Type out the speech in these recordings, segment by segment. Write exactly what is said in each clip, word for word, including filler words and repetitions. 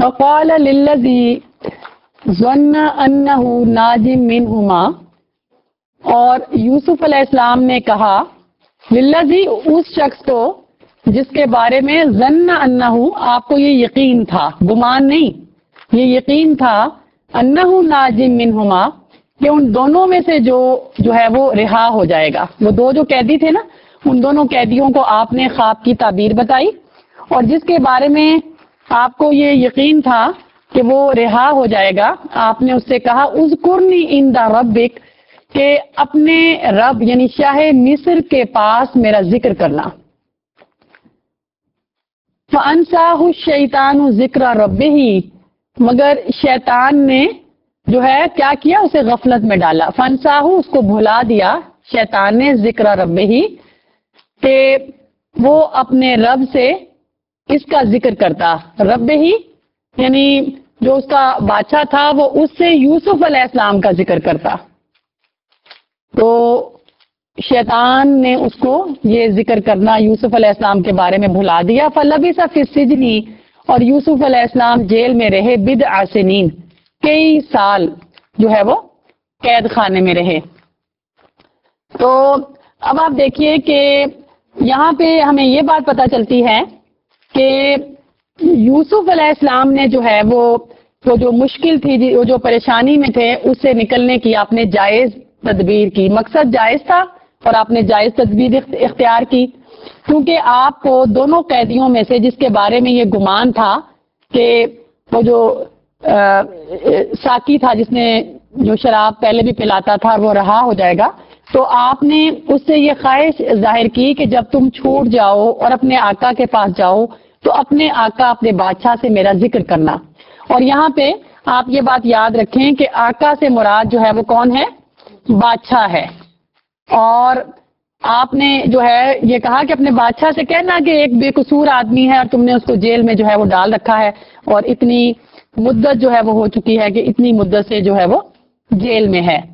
وقال للذی ظن انہ ناج منہما، اور یوسف علیہ السلام نے کہا للذی، اس شخص کو جس کے بارے میں ظن انہ، آپ کو یہ یقین تھا، گمان نہیں، یہ یقین تھا، انہ ناج منہما، کہ ان دونوں میں سے جو جو ہے وہ رہا ہو جائے گا. وہ دو جو قیدی تھے نا، ان دونوں قیدیوں کو آپ نے خواب کی تعبیر بتائی، اور جس کے بارے میں آپ کو یہ یقین تھا کہ وہ رہا ہو جائے گا، آپ نے اس سے کہا اذکرنی عند ربک، کہ اپنے رب یعنی شاہ مصر کے پاس میرا ذکر کرنا. فَأَنْسَاهُ الشَّيْطَانُ ذِكْرَ رَبِّهِ، مگر شیطان نے جو ہے کیا کیا، اسے غفلت میں ڈالا. فَأَنْسَاهُ، اس کو بھلا دیا شیطان نے، ذکر ربِّهِ، کہ وہ اپنے رب سے اس کا ذکر کرتا. ربِّهِ یعنی جو اس کا بادشاہ تھا، وہ اس سے یوسف علیہ السلام کا ذکر کرتا. تو شیطان نے اس کو یہ ذکر کرنا یوسف علیہ السلام کے بارے میں بھلا دیا. فَلَبِثَ فِي السِّجْنِ، اور یوسف علیہ السلام جیل میں رہے، بِضْعَ سِنِینَ، کئی سال جو ہے وہ قید خانے میں رہے. تو اب آپ دیکھیے کہ یہاں پہ ہمیں یہ بات پتہ چلتی ہے کہ یوسف علیہ السلام نے جو ہے وہ وہ جو مشکل تھی، وہ جو پریشانی میں تھے، اس سے نکلنے کی آپ نے جائز تدبیر کی. مقصد جائز تھا اور آپ نے جائز تدبیر اختیار کی، کیونکہ آپ کو دونوں قیدیوں میں سے جس کے بارے میں یہ گمان تھا کہ وہ جو ساقی تھا، جس نے جو شراب پہلے بھی پلاتا تھا، وہ رہا ہو جائے گا، تو آپ نے اس سے یہ خواہش ظاہر کی کہ جب تم چھوٹ جاؤ اور اپنے آقا کے پاس جاؤ تو اپنے آقا، اپنے بادشاہ سے میرا ذکر کرنا. اور یہاں پہ آپ یہ بات یاد رکھیں کہ آقا سے مراد جو ہے وہ کون ہے؟ بادشاہ ہے. اور آپ نے جو ہے یہ کہا کہ اپنے بادشاہ سے کہنا کہ ایک بے قصور آدمی ہے اور تم نے اس کو جیل میں جو ہے وہ ڈال رکھا ہے، اور اتنی مدت جو ہے وہ ہو چکی ہے کہ اتنی مدت سے جو ہے وہ جیل میں ہے.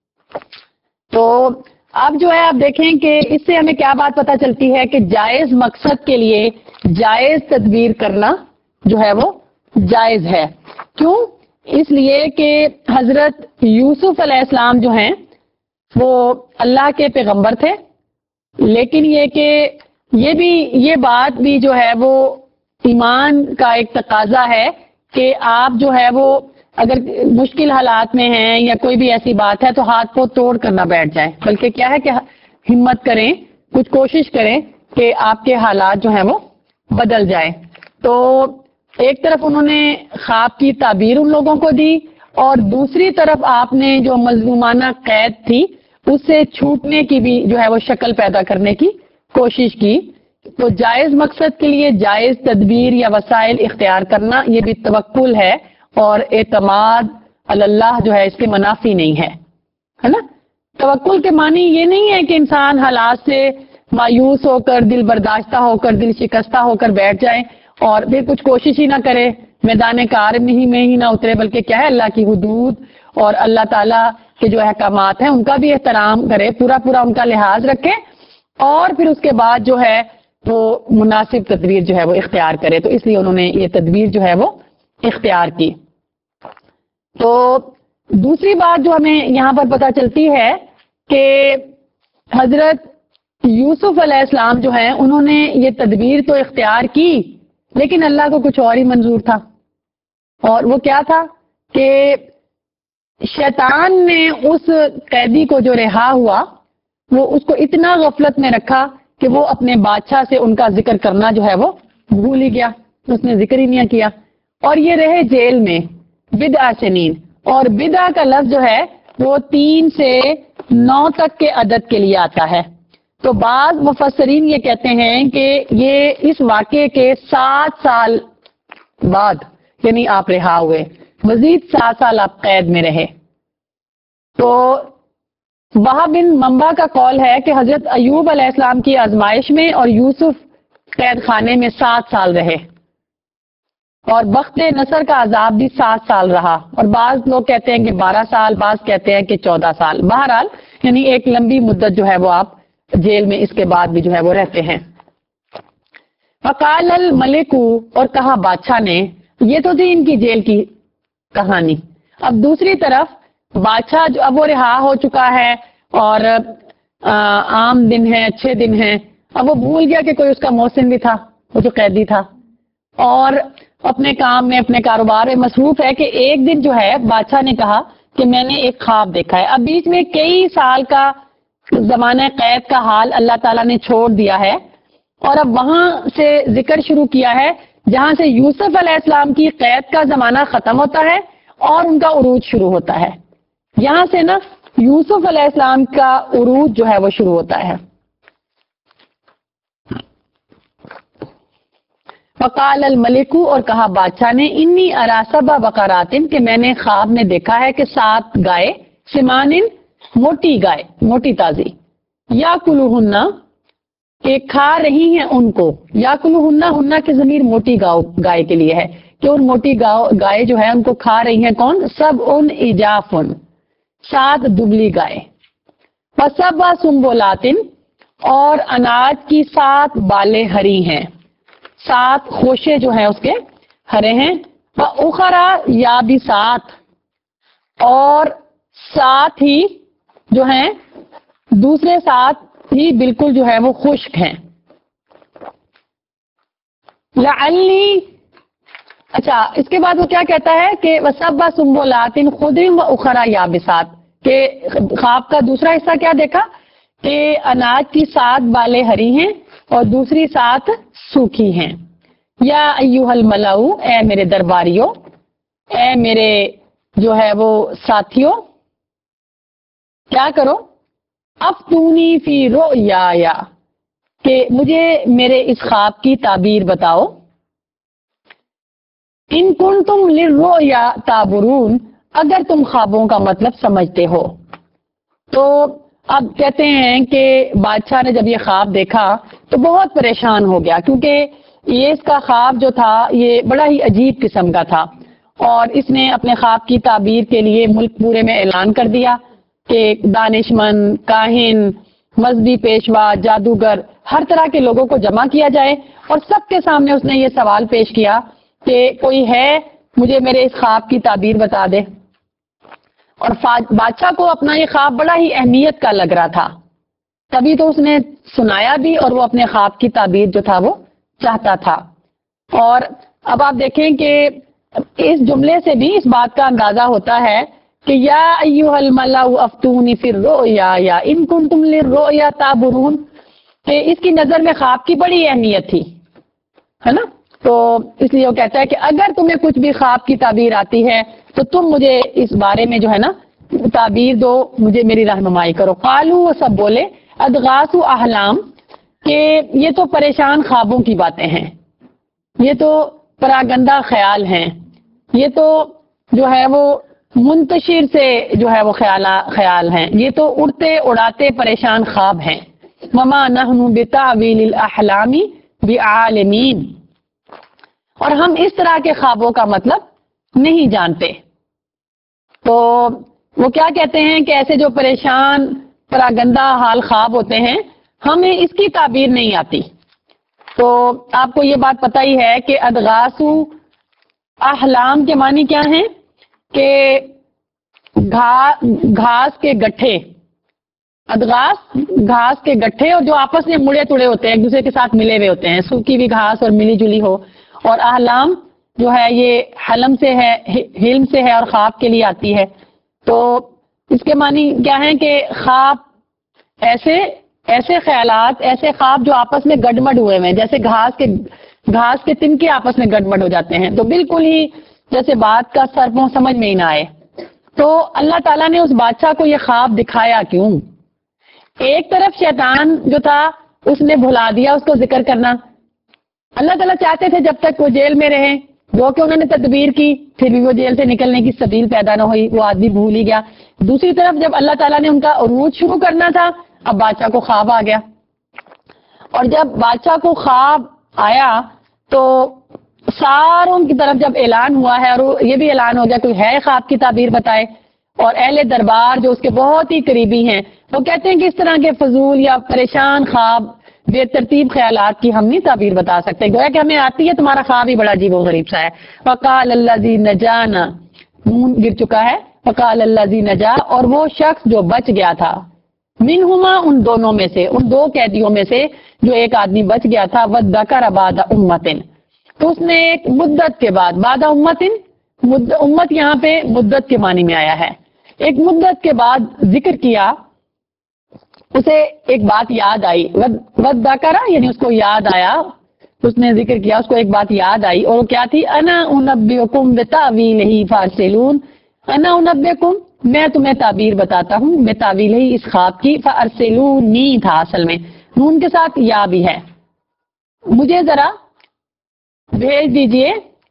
تو اب جو ہے آپ دیکھیں کہ اس سے ہمیں کیا بات پتہ چلتی ہے کہ جائز مقصد کے لیے جائز تدبیر کرنا جو ہے وہ جائز ہے. کیوں؟ اس لیے کہ حضرت یوسف علیہ السلام جو ہیں وہ اللہ کے پیغمبر تھے، لیکن یہ کہ یہ بھی یہ بات بھی جو ہے وہ ایمان کا ایک تقاضا ہے کہ آپ جو ہے وہ اگر مشکل حالات میں ہیں یا کوئی بھی ایسی بات ہے تو ہاتھ کو توڑ کر نہ بیٹھ جائیں، بلکہ کیا ہے کہ ہمت کریں، کچھ کوشش کریں کہ آپ کے حالات جو ہیں وہ بدل جائیں. تو ایک طرف انہوں نے خواب کی تعبیر ان لوگوں کو دی، اور دوسری طرف آپ نے جو مظلومانہ قید تھی اس سے چھوٹنے کی بھی جو ہے وہ شکل پیدا کرنے کی کوشش کی. تو جائز مقصد کے لیے جائز تدبیر یا وسائل اختیار کرنا یہ بھی توکل ہے، اور اعتماد اللہ جو ہے اس کے منافی نہیں ہے، ہے نا. توکل کے معنی یہ نہیں ہے کہ انسان حالات سے مایوس ہو کر، دل برداشتہ ہو کر، دل شکستہ ہو کر بیٹھ جائے اور پھر کچھ کوشش ہی نہ کرے، میدان کار میں ہی میں ہی نہ اترے، بلکہ کیا ہے اللہ کی حدود اور اللہ تعالیٰ کے جو احکامات ہیں ان کا بھی احترام کرے، پورا پورا ان کا لحاظ رکھے، اور پھر اس کے بعد جو ہے وہ مناسب تدبیر جو ہے وہ اختیار کرے. تو اس لیے انہوں نے یہ تدبیر جو ہے وہ اختیار کی. تو دوسری بات جو ہمیں یہاں پر پتہ چلتی ہے کہ حضرت یوسف علیہ السلام جو ہیں انہوں نے یہ تدبیر تو اختیار کی، لیکن اللہ کو کچھ اور ہی منظور تھا. اور وہ کیا تھا کہ شیطان نے اس قیدی کو جو رہا ہوا وہ اس کو اتنا غفلت میں رکھا کہ وہ اپنے بادشاہ سے ان کا ذکر کرنا جو ہے وہ بھول ہی گیا، اس نے ذکر ہی نہیں کیا، اور یہ رہے جیل میں بضع سنین. اور بضع کا لفظ جو ہے وہ تین سے نو تک کے عدد کے لیے آتا ہے. تو بعض مفسرین یہ کہتے ہیں کہ یہ اس واقعے کے سات سال بعد یعنی آپ رہا ہوئے، مزید سات سال آپ قید میں رہے. تو وہاں بن منبع کا قول ہے کہ حضرت ایوب علیہ السلام کی آزمائش میں اور یوسف قید خانے میں سات سال رہے، اور بخت نصر کا عذاب بھی سات سال رہا، اور بعض لوگ کہتے ہیں کہ بارہ سال، بعض کہتے ہیں کہ چودہ سال. بہرحال یعنی ایک لمبی مدت جو ہے وہ آپ جیل میں اس کے بعد بھی جو ہے وہ رہتے ہیں. وقال الملک، اور کہا بادشاہ نے، یہ تو تھی ان کی جیل کی کہانی. اب دوسری طرف بادشاہ جو اب وہ رہا ہو چکا ہے اور عام دن ہے, اچھے دن ہیں, اب وہ بھول گیا کہ کوئی اس کا محسن بھی تھا, وہ جو قیدی تھا, اور اپنے کام میں اپنے کاروبار میں مصروف ہے کہ ایک دن جو ہے بادشاہ نے کہا کہ میں نے ایک خواب دیکھا ہے. اب بیچ میں کئی سال کا زمانہ قید کا حال اللہ تعالیٰ نے چھوڑ دیا ہے اور اب وہاں سے ذکر شروع کیا ہے جہاں سے یوسف علیہ السلام کی قید کا زمانہ ختم ہوتا ہے اور ان کا عروج شروع ہوتا ہے. یہاں سے نا یوسف علیہ السلام کا عروج جو ہے وہ شروع ہوتا ہے. وقال الملک, اور کہا بادشاہ نے, انی ارا سبع بقرات, کہ میں نے خواب میں دیکھا ہے کہ سات گائے, سمان, موٹی گائے, موٹی تازی, یا کلوہن, کہ کھا رہی ہیں ان کو, یا کلوہن, ہنہ کی ضمیر موٹی گاؤ گائے کے لیے ہے کہ ان موٹی گاؤ گائے جو ہے ان کو کھا رہی ہیں کون, سب ان اجافن, سات دبلی گائے, فسبع سنبلات, اور اناج کی سات بالیں ہری ہیں, سات خوشے جو ہیں اس کے ہرے ہیں, اخرا یا بھی سات, اور ساتھ ہی جو ہیں دوسرے ساتھ ہی بالکل جو ہے وہ خشک ہیں. لعلی, اچھا اس کے بعد وہ کیا کہتا ہے کہ وسبع سنبلات خضر و اخرى یابسات, کہ خواب کا دوسرا حصہ کیا دیکھا کہ اناج کی سات بالیں ہری ہیں اور دوسری سات سوکھی ہیں. یا ایھا الملأ, اے میرے درباریوں, اے میرے جو ہے وہ ساتھیوں, کیا کرو, افتونی فی رؤیایا, کہ مجھے میرے اس خواب کی تعبیر بتاؤ. ان کنتم للرؤیا تعبرون, اگر تم خوابوں کا مطلب سمجھتے ہو. تو اب کہتے ہیں کہ بادشاہ نے جب یہ خواب دیکھا تو بہت پریشان ہو گیا, کیونکہ یہ اس کا خواب جو تھا یہ بڑا ہی عجیب قسم کا تھا, اور اس نے اپنے خواب کی تعبیر کے لیے ملک پورے میں اعلان کر دیا کہ دانشمند, کاہن, مذہبی پیشوا, جادوگر, ہر طرح کے لوگوں کو جمع کیا جائے, اور سب کے سامنے اس نے یہ سوال پیش کیا کہ کوئی ہے مجھے میرے اس خواب کی تعبیر بتا دے. اور بادشاہ کو اپنا یہ خواب بڑا ہی اہمیت کا لگ رہا تھا, تبھی تو اس نے سنایا بھی اور وہ اپنے خواب کی تعبیر جو تھا وہ چاہتا تھا. اور اب آپ دیکھیں کہ اس جملے سے بھی اس بات کا اندازہ ہوتا ہے کہ یا ایھا الملأ افتونی فی الرؤیا ان کنتم للرؤیا تعبرون, کہ اس کی نظر میں خواب کی بڑی اہمیت تھی, ہے نا. تو اس لیے وہ کہتا ہے کہ اگر تمہیں کچھ بھی خواب کی تعبیر آتی ہے تو تم مجھے اس بارے میں جو ہے نا تعبیر دو, مجھے میری رہنمائی کرو. قالوا, وہ سب بولے, اضغاث احلام, کہ یہ تو پریشان خوابوں کی باتیں ہیں, یہ تو پراگندہ خیال ہیں, یہ تو جو ہے وہ منتشر سے جو ہے وہ خیال خیال ہیں, یہ تو اڑتے اڑاتے پریشان خواب ہیں. وما نحن بتاویل الاحلام بعالمین, اور ہم اس طرح کے خوابوں کا مطلب نہیں جانتے. تو وہ کیا کہتے ہیں کہ ایسے جو پریشان پراگندہ حال خواب ہوتے ہیں ہمیں اس کی تعبیر نہیں آتی. تو آپ کو یہ بات پتہ ہی ہے کہ اضغاث احلام کے معنی کیا ہیں کہ گھاس کے گٹھے, اضغاث گھاس کے گٹھے, اور جو آپس میں مڑے توڑے ہوتے ہیں, ایک دوسرے کے ساتھ ملے ہوئے ہوتے ہیں, سوکھی بھی گھاس اور ملی جلی ہو. اور احلام جو ہے یہ حلم سے ہے, حلم سے ہے اور خواب کے لیے آتی ہے. تو اس کے معنی کیا ہیں کہ خواب ایسے ایسے خیالات, ایسے خواب جو آپس میں گڈمڈ ہوئے ہیں, جیسے گھاس کے گھاس کے تنکے آپس میں گڈمڈ ہو جاتے ہیں, تو بالکل ہی جیسے بات کا سرپوں سمجھ میں ہی نہ آئے. تو اللہ تعالیٰ نے اس بادشاہ کو یہ خواب دکھایا کیوں؟ ایک طرف شیطان جو تھا اس نے بھلا دیا اس کو ذکر کرنا. اللہ تعالیٰ چاہتے تھے جب تک وہ جیل میں رہے, وہ کہ انہوں نے تدبیر کی, پھر بھی وہ جیل سے نکلنے کی سبیل پیدا نہ ہوئی, وہ آدمی بھول ہی گیا. دوسری طرف جب اللہ تعالیٰ نے ان کا عروج شروع کرنا تھا, اب بادشاہ کو خواب آ گیا, اور جب بادشاہ کو خواب آیا تو ساروں کی طرف جب اعلان ہوا ہے, اور یہ بھی اعلان ہو گیا کوئی ہے خواب کی تعبیر بتائے, اور اہل دربار جو اس کے بہت ہی قریبی ہیں وہ کہتے ہیں کہ اس طرح کے فضول یا پریشان خواب بے ترتیب خیالات کی ہم نہیں تعبیر بتا سکتے، گویا کہ ہمیں آتی ہے، تمہارا خواب ہی بڑا عجیب و غریب سا ہے. وقال الذی نجانا، نون گر چکا ہے، وقال الذی نجا، اور وہ شخص جو بچ گیا تھا، منہما ان دونوں میں سے، ان دو قیدیوں میں سے جو ایک آدمی بچ گیا تھا، وذکر بعد امتن، تو اس نے ایک مدت کے بعد، بعد امتن، امت یہاں پہ مدت کے معنی میں آیا ہے، ایک مدت کے بعد ذکر کیا، اسے ایک بات یاد آئی، وذکر یعنی اس کو یاد آیا، اس نے ذکر کیا، اس کو ایک بات یاد آئی، اور وہ کیا تھی؟ انا انبئکم بتاویلہ فارسلون، انا انبئکم، میں تمہیں تعبیر بتاتا ہوں، میں تعویل ہی اس خواب کی، فارسلونی تھا اصل میں، نون کے ساتھ یا بھی ہے، مجھے ذرا بھیج دیجئے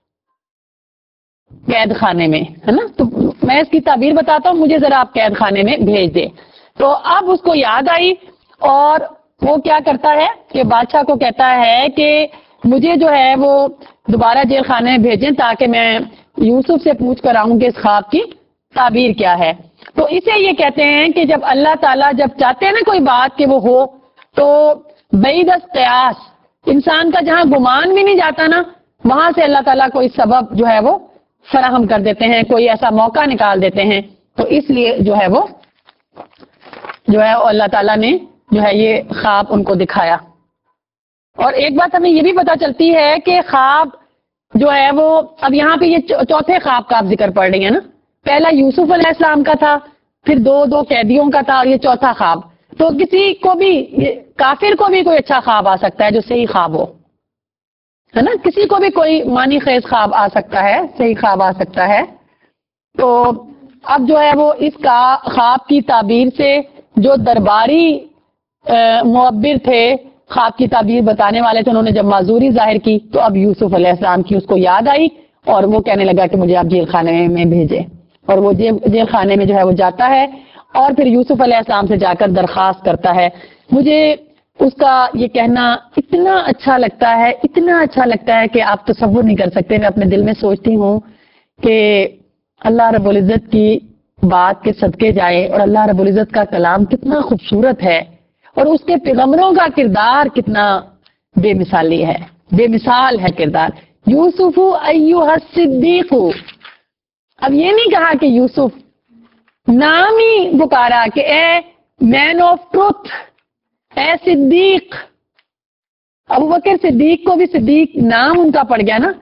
قید خانے میں، ہے نا، تو میں اس کی تعبیر بتاتا ہوں، مجھے ذرا آپ قید خانے میں بھیج دے. تو اب اس کو یاد آئی، اور وہ کیا کرتا ہے کہ بادشاہ کو کہتا ہے کہ مجھے جو ہے وہ دوبارہ جیل خانے میں بھیجیں تاکہ میں یوسف سے پوچھ کر آؤں کہ اس خواب کی تعبیر کیا ہے. تو اسے یہ کہتے ہیں کہ جب اللہ تعالیٰ جب چاہتے ہیں نا کوئی بات کہ وہ ہو، تو بعید از قیاس، انسان کا جہاں گمان بھی نہیں جاتا نا، وہاں سے اللہ تعالیٰ کوئی سبب جو ہے وہ فراہم کر دیتے ہیں، کوئی ایسا موقع نکال دیتے ہیں. تو اس لیے جو ہے وہ جو ہے اللہ تعالیٰ نے جو ہے یہ خواب ان کو دکھایا. اور ایک بات ہمیں یہ بھی پتہ چلتی ہے کہ خواب جو ہے وہ، اب یہاں پہ یہ چوتھے خواب کا آپ ذکر پڑھ رہی ہیں نا، پہلا یوسف علیہ السلام کا تھا، پھر دو دو قیدیوں کا تھا، اور یہ چوتھا خواب. تو کسی کو بھی، کافر کو بھی کوئی اچھا خواب آ سکتا ہے جو صحیح خواب ہو، ہے نا، کسی کو بھی کوئی معنی خیز خواب آ سکتا ہے، صحیح خواب آ سکتا ہے. تو اب جو ہے وہ اس کا خواب کی تعبیر سے جو درباری معبر تھے، خواب کی تعبیر بتانے والے تھے، انہوں نے جب معذوری ظاہر کی تو اب یوسف علیہ السلام کی اس کو یاد آئی، اور وہ کہنے لگا کہ مجھے آپ جیل خانے میں بھیجے. اور وہ جیل خانے میں جو ہے وہ جاتا ہے، اور پھر یوسف علیہ السلام سے جا کر درخواست کرتا ہے. مجھے اس کا یہ کہنا اتنا اچھا لگتا ہے، اتنا اچھا لگتا ہے کہ آپ تصور نہیں کر سکتے. میں اپنے دل میں سوچتی ہوں کہ اللہ رب العزت کی بات کے صدقے جائے، اور اللہ رب العزت کا کلام کتنا خوبصورت ہے، اور اس کے پیغمبروں کا کردار کتنا بے مثالی ہے، بے مثال ہے کردار. یوسف ایھا الصدیق، اب یہ نہیں کہا کہ یوسف، نام ہی پکارا کہ اے مین آف ٹروتھ، اے صدیق. ابو بکر صدیق کو بھی صدیق نام ان کا پڑ گیا نا.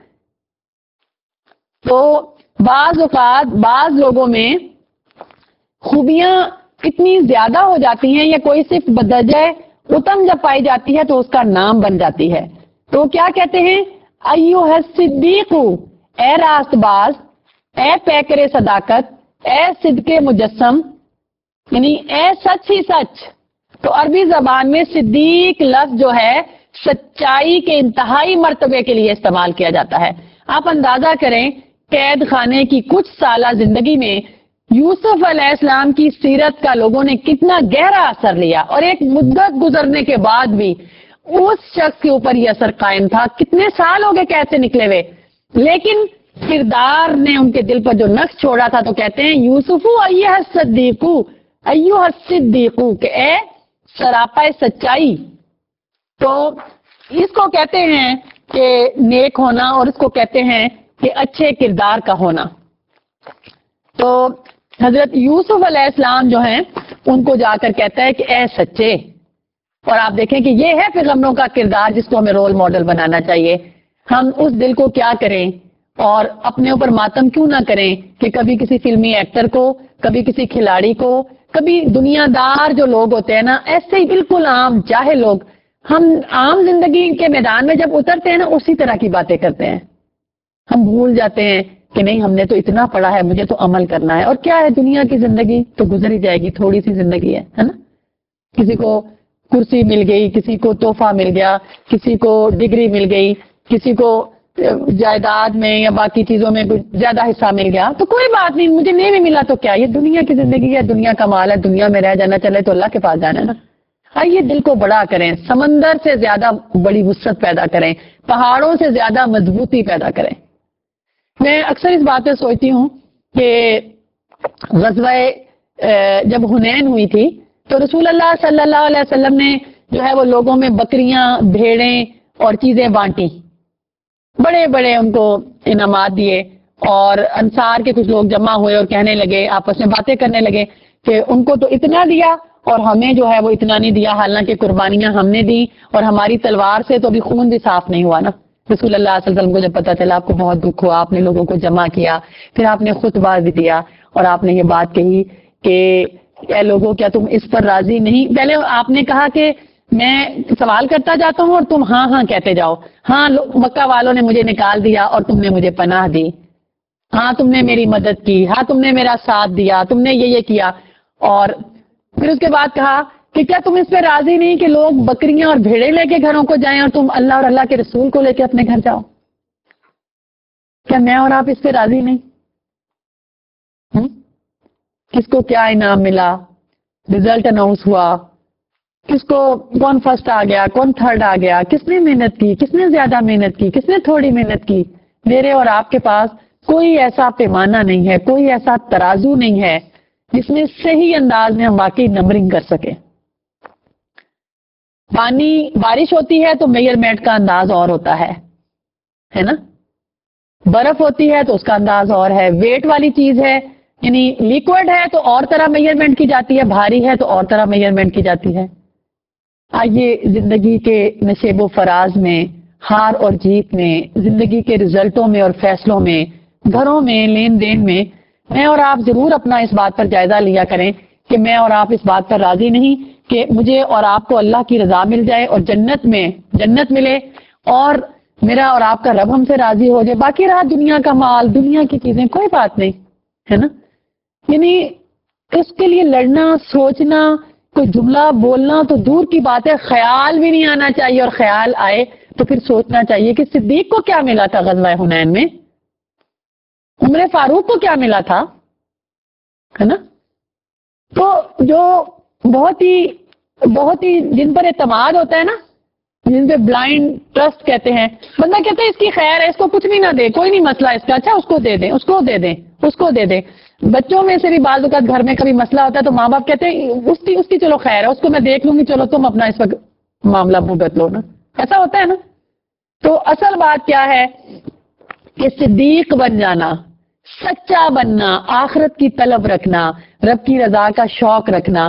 تو بعض اوقات بعض لوگوں میں خوبیاں اتنی زیادہ ہو جاتی ہیں، یا کوئی صرف بدرجہ اتم جب پائی جاتی ہے تو اس کا نام بن جاتی ہے. تو کیا کہتے ہیں؟ ایھا الصدیق، اے راست باز، اے پیکر صداقت، اے صدق مجسم، یعنی اے سچ ہی سچ. تو عربی زبان میں صدیق لفظ جو ہے سچائی کے انتہائی مرتبے کے لیے استعمال کیا جاتا ہے. آپ اندازہ کریں قید خانے کی کچھ سالہ زندگی میں یوسف علیہ السلام کی سیرت کا لوگوں نے کتنا گہرا اثر لیا، اور ایک مدت گزرنے کے بعد بھی اس شخص کے اوپر یہ اثر قائم تھا. کتنے سال ہو گئے قید سے نکلے ہوئے، لیکن کردار نے ان کے دل پر جو نقش چھوڑا تھا. تو کہتے ہیں یوسف ایھا الصدیق، ایھا الصدیق، کہ اے سراپا سچائی. تو اس کو کہتے ہیں کہ نیک ہونا، اور اس کو کہتے ہیں کہ اچھے کردار کا ہونا. تو حضرت یوسف علیہ السلام جو ہیں ان کو جا کر کہتا ہے کہ اے سچے. اور آپ دیکھیں کہ یہ ہے پیغمبروں کا کردار جس کو ہمیں رول ماڈل بنانا چاہیے. ہم اس دل کو کیا کریں، اور اپنے اوپر ماتم کیوں نہ کریں کہ کبھی کسی فلمی ایکٹر کو، کبھی کسی کھلاڑی کو، کبھی دنیا دار جو لوگ ہوتے ہیں نا، ایسے ہی بالکل عام جاہل لوگ، ہم عام زندگی کے میدان میں جب اترتے ہیں نا اسی طرح کی باتیں کرتے ہیں. ہم بھول جاتے ہیں کہ نہیں، ہم نے تو اتنا پڑھا ہے، مجھے تو عمل کرنا ہے. اور کیا ہے، دنیا کی زندگی تو گزر ہی جائے گی، تھوڑی سی زندگی ہے ہے نا. کسی کو کرسی مل گئی، کسی کو تحفہ مل گیا، کسی کو ڈگری مل گئی، کسی کو جائیداد میں یا باقی چیزوں میں زیادہ حصہ مل گیا، تو کوئی بات نہیں، مجھے نہیں بھی ملا تو کیا، یہ دنیا کی زندگی ہے، دنیا کا مال ہے، دنیا میں رہ جانا، چلے تو اللہ کے پاس جانا ہے نا. آئیے دل کو بڑا کریں، سمندر سے زیادہ بڑی وسعت پیدا کریں، پہاڑوں سے زیادہ مضبوطی پیدا کریں. میں اکثر اس بات پہ سوچتی ہوں کہ غزوہ جب حنین ہوئی تھی تو رسول اللہ صلی اللہ علیہ وسلم نے جو ہے وہ لوگوں میں بکریاں بھیڑیں اور چیزیں بانٹی، بڑے بڑے ان کو انعامات دیے، اور انصار کے کچھ لوگ جمع ہوئے اور کہنے لگے، آپس میں باتیں کرنے لگے کہ ان کو تو اتنا دیا اور ہمیں جو ہے وہ اتنا نہیں دیا، حالانکہ قربانیاں ہم نے دی اور ہماری تلوار سے تو ابھی خون بھی صاف نہیں ہوا نا۔ رسول اللہ صلی اللہ علیہ وسلم کو جب پتا چلا، آپ کو بہت دکھ ہوا، آپ نے لوگوں کو جمع کیا، پھر آپ نے خطبہ بھی دیا اور آپ نے یہ بات کہی کہ اے لوگوں کیا تم اس پر راضی نہیں؟ پہلے آپ نے کہا کہ میں سوال کرتا جاتا ہوں اور تم ہاں ہاں کہتے جاؤ، ہاں مکہ والوں نے مجھے نکال دیا اور تم نے مجھے پناہ دی، ہاں تم نے میری مدد کی، ہاں تم نے میرا ساتھ دیا، تم نے یہ یہ کیا۔ اور پھر اس کے بعد کہا کہ کیا تم اس پہ راضی نہیں کہ لوگ بکریاں اور بھیڑے لے کے گھروں کو جائیں اور تم اللہ اور اللہ کے رسول کو لے کے اپنے گھر جاؤ؟ کیا میں اور آپ اس پہ راضی نہیں؟ ہم؟ کس کو کیا انعام ملا، رزلٹ اناؤنس ہوا، کس کو کون فرسٹ آ گیا، کون تھرڈ آ گیا، کس نے محنت کی، کس نے زیادہ محنت کی، کس نے تھوڑی محنت کی؟ میرے اور آپ کے پاس کوئی ایسا پیمانہ نہیں ہے، کوئی ایسا ترازو نہیں ہے جس میں صحیح انداز میں ہم واقعی نمبرنگ کر سکیں۔ پانی بارش ہوتی ہے تو میئرمنٹ کا انداز اور ہوتا ہے ہے نا، برف ہوتی ہے تو اس کا انداز اور ہے، ویٹ والی چیز ہے یعنی لیکوڈ ہے تو اور طرح میئرمنٹ کی جاتی ہے، بھاری ہے تو اور طرح میئرمنٹ کی جاتی ہے۔ آئیے زندگی کے نشیب و فراز میں، ہار اور جیت میں، زندگی کے رزلٹوں میں اور فیصلوں میں، گھروں میں، لین دین میں، میں اور آپ ضرور اپنا اس بات پر جائزہ لیا کریں کہ میں اور آپ اس بات پر راضی نہیں کہ مجھے اور آپ کو اللہ کی رضا مل جائے اور جنت میں جنت ملے اور میرا اور آپ کا رب ہم سے راضی ہو جائے، باقی رہا دنیا کا مال، دنیا کی چیزیں، کوئی بات نہیں ہے نا۔ یعنی اس کے لیے لڑنا، سوچنا، کوئی جملہ بولنا تو دور کی بات ہے، خیال بھی نہیں آنا چاہیے، اور خیال آئے تو پھر سوچنا چاہیے کہ صدیق کو کیا ملا تھا غزوہ حنین میں، عمر فاروق کو کیا ملا تھا، ہے نا۔ تو جو بہت ہی بہت ہی جن پر اعتماد ہوتا ہے نا، جن پہ بلائنڈ ٹرسٹ کہتے ہیں، بندہ کہتا ہے اس کی خیر ہے، اس کو کچھ بھی نہ دے، کوئی نہیں مسئلہ اس کا، اچھا اس کو دے دیں، اس کو دے دیں، اس کو دے دیں۔ بچوں میں سے بھی بعض اوقات گھر میں کبھی مسئلہ ہوتا ہے تو ماں باپ کہتے ہیں اس کی اس کی چلو خیر ہے، اس کو میں دیکھ لوں گی، چلو تم اپنا اس وقت معاملہ بھگت لو نا، ایسا ہوتا ہے نا۔ تو اصل بات کیا ہے کہ صدیق بن جانا، سچا بننا، آخرت کی طلب رکھنا، رب کی رضا کا شوق رکھنا۔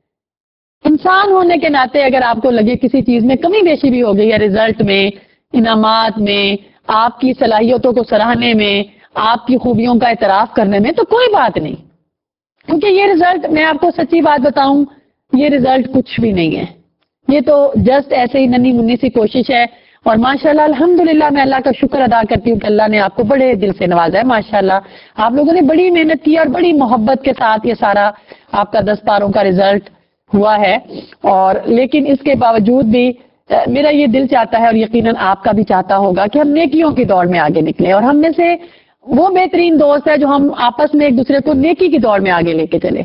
انسان ہونے کے ناطے اگر آپ کو لگے کسی چیز میں کمی بیشی بھی ہو گئی ہے، رزلٹ میں، انعامات میں، آپ کی صلاحیتوں کو سراہنے میں، آپ کی خوبیوں کا اعتراف کرنے میں، تو کوئی بات نہیں، کیونکہ یہ رزلٹ، میں آپ کو سچی بات بتاؤں، یہ رزلٹ کچھ بھی نہیں ہے، یہ تو جسٹ ایسے ہی ننھی منی سی کوشش ہے۔ اور ماشاءاللہ الحمدللہ میں اللہ کا شکر ادا کرتی ہوں کہ اللہ نے آپ کو بڑے دل سے نوازا ہے، ماشاءاللہ آپ لوگوں نے بڑی محنت کی اور بڑی محبت کے ساتھ یہ سارا آپ کا دس پاروں کا رزلٹ ہوا ہے۔ اور لیکن اس کے باوجود بھی میرا یہ دل چاہتا ہے اور یقیناً آپ کا بھی چاہتا ہوگا کہ ہم نیکیوں کی دوڑ میں آگے نکلیں، اور ہم میں سے وہ بہترین دوست ہے جو ہم آپس میں ایک دوسرے کو نیکی کی دوڑ میں آگے لے کے چلے۔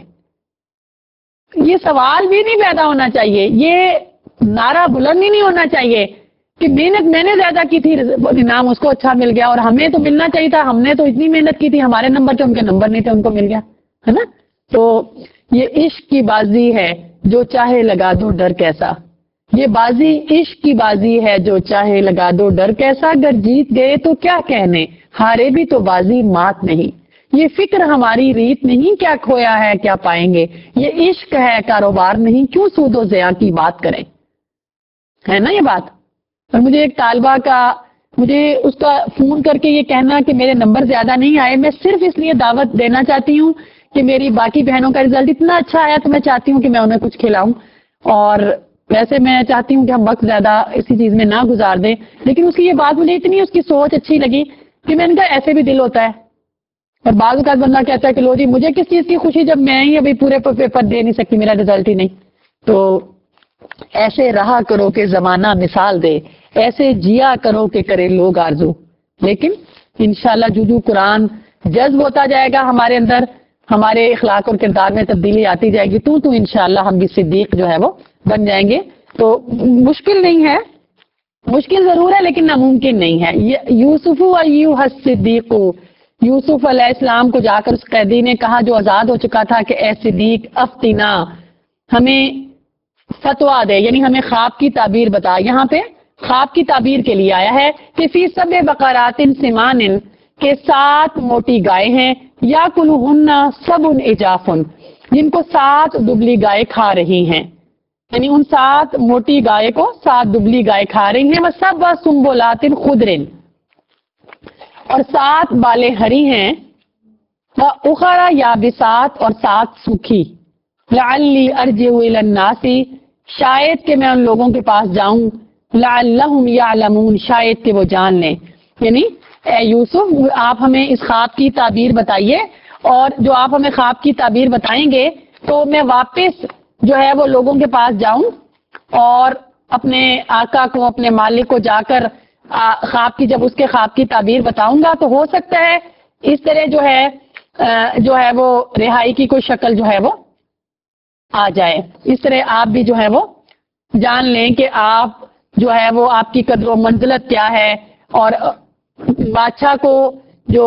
یہ سوال بھی نہیں پیدا ہونا چاہیے، یہ نعرہ بلند ہی نہیں ہونا چاہیے کہ محنت میں نے زیادہ کی تھی، انعام اس کو اچھا مل گیا، اور ہمیں تو ملنا چاہیے تھا، ہم نے تو اتنی محنت کی تھی، ہمارے نمبر تھے ان کے نمبر نہیں تھے، ان کو مل گیا، ہے نا۔ تو یہ عشق کی بازی ہے، جو چاہے لگا دو ڈر کیسا، یہ بازی عشق کی بازی ہے، جو چاہے لگا دو ڈر کیسا، اگر جیت گئے تو کیا کہنے، ہارے بھی تو بازی مات نہیں، یہ فکر ہماری ریت نہیں، کیا کھویا ہے کیا پائیں گے، یہ عشق ہے کاروبار نہیں، کیوں سود و ضیاء کی بات کریں، ہے نا یہ بات۔ اور مجھے ایک طالبہ کا، مجھے اس کا فون کر کے یہ کہنا کہ میرے نمبر زیادہ نہیں آئے، میں صرف اس لیے دعوت دینا چاہتی ہوں کہ میری باقی بہنوں کا رزلٹ اتنا اچھا آیا تو میں چاہتی ہوں کہ میں انہیں کچھ کھلاؤں، اور ویسے میں چاہتی ہوں کہ ہم وقت زیادہ اسی چیز میں نہ گزار دیں، لیکن اس کی یہ بات مجھے اتنی اس کی سوچ اچھی لگی کہ میں نے کہا ایسے بھی دل ہوتا ہے۔ اور بعض اوقات بندہ کہتا ہے کہ لو جی مجھے کس چیز کی خوشی جب میں ہی ابھی پورے پیپر دے نہیں سکتی، میرا رزلٹ ہی نہیں۔ تو ایسے رہا کرو کہ زمانہ مثال دے، ایسے جیا کرو کہ کرے لوگ آرزو، لیکن انشاءاللہ جو جو قرآن جذب ہوتا جائے گا ہمارے اندر، ہمارے اخلاق اور کردار میں تبدیلی آتی جائے گی، تو تو انشاءاللہ ہم بھی صدیق جو ہے وہ بن جائیں گے۔ تو مشکل نہیں ہے، مشکل ضرور ہے لیکن ناممکن نہیں ہے۔ یوسف ایھا الصدیق، یوسف علیہ السلام کو جا کر اس قیدی نے کہا جو آزاد ہو چکا تھا کہ اے صدیق افتنا، ہمیں فتوا دے، یعنی ہمیں خواب کی تعبیر بتا. یہاں پہ خواب کی تعبیر کے لیے آیا ہے کہ فی سبع بقرات سمان کے سات موٹی گائے ہیں، یا کلوہن سبع عجاف، جن کو سات دبلی گائے کھا رہی ہیں، یعنی ان سات موٹی گائے کو سات دبلی گائے کھا رہی ہیں. وہ سب سنبلات خضر، اور سات بالیں ہری ہیں، وہ اخرى یابسات، اور سات سوکھی. لعلی ارجع الی الناس، شاید کہ میں ان لوگوں کے پاس جاؤں، لعلہم یعلمون، شاید کہ وہ جان لیں. یعنی اے یوسف آپ ہمیں اس خواب کی تعبیر بتائیے، اور جو آپ ہمیں خواب کی تعبیر بتائیں گے تو میں واپس جو ہے وہ لوگوں کے پاس جاؤں اور اپنے آقا کو، اپنے مالک کو جا کر خواب کی، جب اس کے خواب کی تعبیر بتاؤں گا تو ہو سکتا ہے اس طرح جو ہے جو ہے وہ رہائی کی کوئی شکل جو ہے وہ آ جائے. اس طرح آپ بھی جو ہے وہ جان لیں کہ آپ جو ہے وہ آپ کی قدر و منزلت کیا ہے، اور بادشاہ کو جو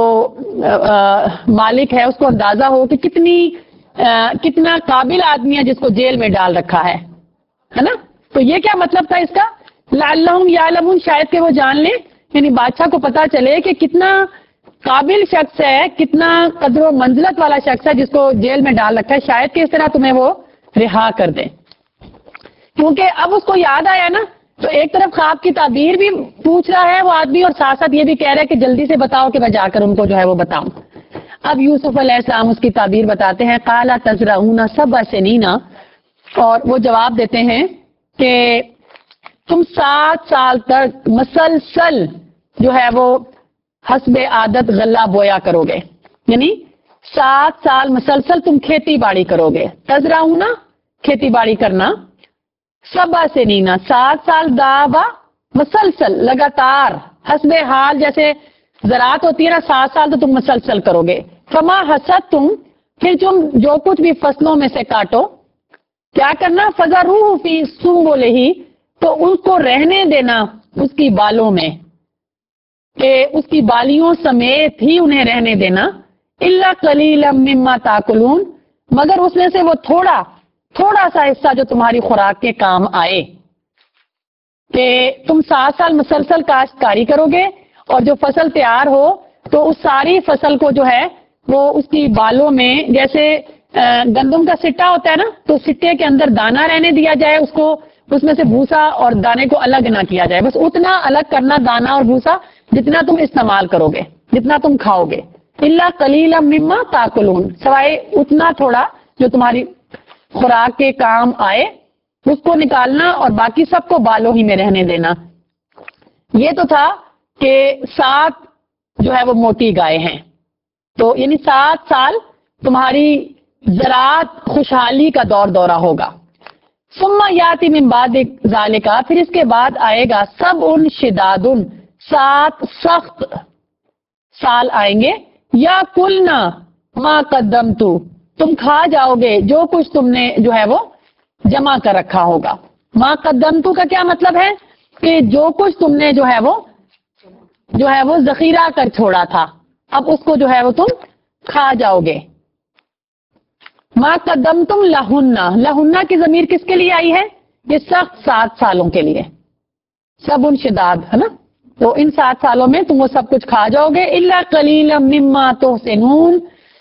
مالک ہے اس کو اندازہ ہو کہ کتنی کتنا قابل آدمی ہے جس کو جیل میں ڈال رکھا ہے ہے نا. تو یہ کیا مطلب تھا اس کا؟ لعلہم یعلمون، شاید کہ وہ جان لیں، یعنی بادشاہ کو پتا چلے کہ کتنا قابل شخص ہے، کتنا قدر و منزلت والا شخص ہے جس کو جیل میں ڈال رکھا ہے، شاید کہ اس طرح تمہیں وہ رہا کر دیں. کیونکہ اب اس کو یاد آیا نا، تو ایک طرف خواب کی تعبیر بھی پوچھ رہا ہے وہ آدمی، اور ساتھ ساتھ یہ بھی کہہ رہا ہے کہ جلدی سے بتاؤ کہ میں جا کر ان کو جو ہے وہ بتاؤں. اب یوسف علیہ السلام اس کی تعبیر بتاتے ہیں. قال تزرعون سبع سنین، اور وہ جواب دیتے ہیں کہ تم سات سال تک مسلسل جو ہے وہ حسب عادت غلہ بویا کرو گے، یعنی سات سال مسلسل تم کھیتی باڑی کرو گے. تزرعون کھیتی باڑی کرنا، سبع سنین سات سال، دابا مسلسل لگاتار، حسب حال جیسے زراعت ہوتی ہے نا، سات سال تو تم مسلسل کرو گے. فما حصدتم، پھر تم جو کچھ بھی فصلوں میں سے کاٹو، کیا کرنا؟ فذروہ فی سنبلہ، تو اس کو رہنے دینا اس کی بالوں میں، کہ اس کی بالیوں سمیت ہی انہیں رہنے دینا. الا قلیلا مما تاکلون، مگر اس میں سے وہ تھوڑا تھوڑا سا حصہ جو تمہاری خوراک کے کام آئے. کہ تم سات سال مسلسل کاشتکاری کرو گے اور جو فصل تیار ہو تو اس ساری فصل کو جو ہے وہ اس کی بالوں میں، جیسے گندم کا سٹا ہوتا ہے نا، تو سٹے کے اندر دانا رہنے دیا جائے، اس کو اس میں سے بھوسا اور دانے کو الگ نہ کیا جائے، بس اتنا الگ کرنا دانا اور بھوسا جتنا تم استعمال کرو گے، جتنا تم کھاؤ گے. الا قلیلا مما تاکلون، سوائے اتنا تھوڑا جو تمہاری خوراک کے کام آئے اس کو نکالنا، اور باقی سب کو بالوں ہی میں رہنے دینا. یہ تو تھا کہ سات جو ہے وہ موٹی گائے ہیں، تو یعنی سات سال تمہاری زراعت خوشحالی کا دور دورہ ہوگا. ثم یاتی من بعد ذالک، پھر اس کے بعد آئے گا سب ان شداد، سات سخت سال آئیں گے. یا کلنا ما قدمتو، تم کھا جاؤ گے جو کچھ تم نے جو ہے وہ جمع کر رکھا ہوگا. ما قدمتو کا کیا مطلب ہے؟ کہ جو کچھ تم نے جو ہے وہ جو ہے وہ ذخیرہ کر چھوڑا تھا، اب اس کو جو ہے وہ تم کھا جاؤ گے. ما قدمتم لہن، لہن کی ضمیر کس کے لیے آئی ہے؟ یہ سخت سات سالوں کے لیے. سب ان شداد ہے نا، تو ان سات سالوں میں تم وہ سب کچھ کھا جاؤ گے. الا قلیلا مما تحسنون،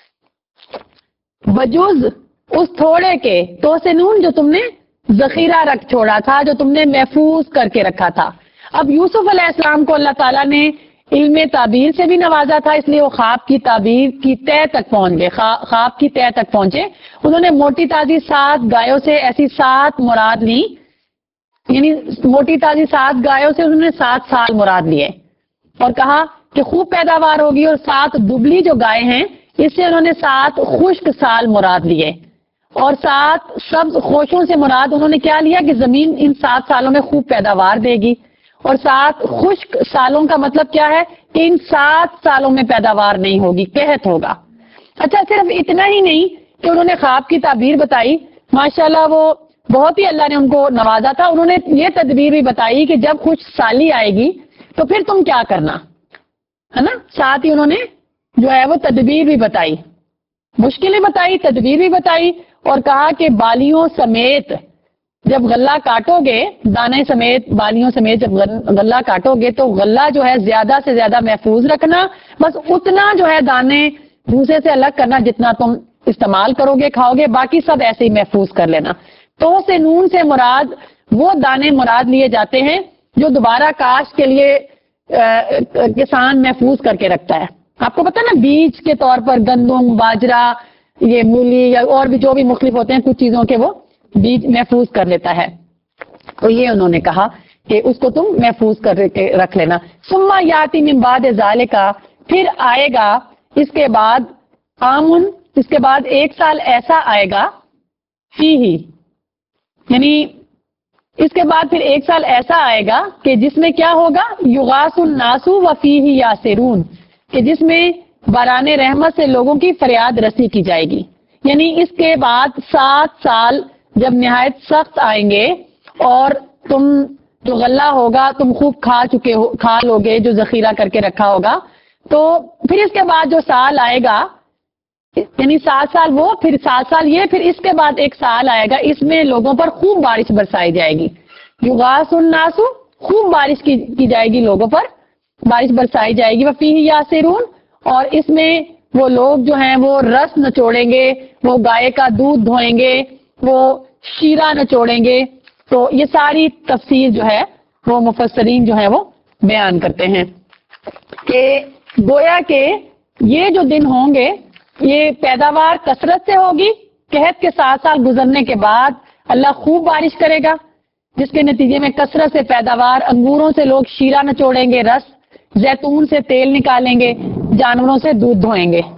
بجز اس تھوڑے کے، تحسنون جو تم نے ذخیرہ رکھ چھوڑا تھا، جو تم نے محفوظ کر کے رکھا تھا. اب یوسف علیہ السلام کو اللہ تعالیٰ نے علم تعبیر سے بھی نوازا تھا، اس لیے وہ خواب کی تعبیر کی تہ تک پہنچ گئے، خواب کی تہ تک پہنچے. انہوں نے موٹی تازی سات گایوں سے ایسی سات مراد لی، یعنی موٹی تازی سات گایوں سے انہوں نے سات سال مراد لیے، اور کہا کہ خوب پیداوار ہوگی. اور سات دبلی جو گائے ہیں اس سے انہوں نے سات خشک سال مراد لیے، اور سات سبز خوشوں سے مراد انہوں نے کیا لیا کہ زمین ان سات سالوں میں خوب پیداوار دے گی. اور سات خشک سالوں کا مطلب کیا ہے کہ ان سات سالوں میں پیداوار نہیں ہوگی، قحط ہوگا. اچھا، صرف اتنا ہی نہیں کہ انہوں نے خواب کی تعبیر بتائی، ماشاءاللہ وہ بہت ہی اللہ نے ان کو نوازا تھا. انہوں نے یہ تدبیر بھی بتائی کہ جب خشک سالی آئے گی تو پھر تم کیا کرنا ہے نا. ساتھ ہی انہوں نے جو ہے وہ تدبیر بھی بتائی، مشکلیں بتائی، تدبیر بھی بتائی، اور کہا کہ بالیوں سمیت جب غلہ کاٹو گے دانے سمیت بالیوں سمیت جب غلہ کاٹو گے تو غلہ جو ہے زیادہ سے زیادہ محفوظ رکھنا، بس اتنا جو ہے دانے بھوسے سے الگ کرنا جتنا تم استعمال کرو گے کھاؤ گے، باقی سب ایسے ہی محفوظ کر لینا۔ تو سے نون سے مراد وہ دانے مراد لیے جاتے ہیں جو دوبارہ کاشت کے لیے کسان محفوظ کر کے رکھتا ہے۔ آپ کو پتا نا بیج کے طور پر گندم، باجرہ، یہ مولی یا اور بھی جو بھی مختلف ہوتے ہیں کچھ چیزوں کے وہ بیج محفوظ کر لیتا ہے، تو یہ انہوں نے کہا کہ اس کو تم محفوظ کر کے رکھ لینا۔ ثم یاتی من بعد ذالک، پھر آئے گا اس کے بعد آمن، اس کے بعد ایک سال ایسا آئے گا فی ہی، یعنی اس کے بعد پھر ایک سال ایسا آئے گا کہ جس میں کیا ہوگا، یغاث الناس وفیہ یاسرون، کہ جس میں باران رحمت سے لوگوں کی فریاد رسی کی جائے گی۔ یعنی اس کے بعد سات سال جب نہایت سخت آئیں گے اور تم جو غلہ ہوگا تم خوب کھا چکے ہو کھا لوگے جو ذخیرہ کر کے رکھا ہوگا، تو پھر اس کے بعد جو سال آئے گا یعنی سات سال وہ پھر سات سال یہ پھر اس کے بعد ایک سال آئے گا، اس میں لوگوں پر خوب بارش برسائی جائے گی۔ یغاث الناس، خوب بارش کی, کی جائے گی لوگوں پر، بارش برسائی جائے گی۔ وفیہ یاسرون، اور اس میں وہ لوگ جو ہیں وہ رس نچوڑیں گے، وہ گائے کا دودھ دھوئیں گے، وہ شیرہ نچوڑیں گے۔ تو یہ ساری تفسیر جو ہے وہ مفسرین جو ہے وہ بیان کرتے ہیں کہ گویا کہ یہ جو دن ہوں گے یہ پیداوار کثرت سے ہوگی، قحط کے سات سال گزرنے کے بعد اللہ خوب بارش کرے گا جس کے نتیجے میں کثرت سے پیداوار، انگوروں سے لوگ شیرہ نچوڑیں گے، رس، زیتون سے تیل نکالیں گے، جانوروں سے دودھ دھوئیں گے۔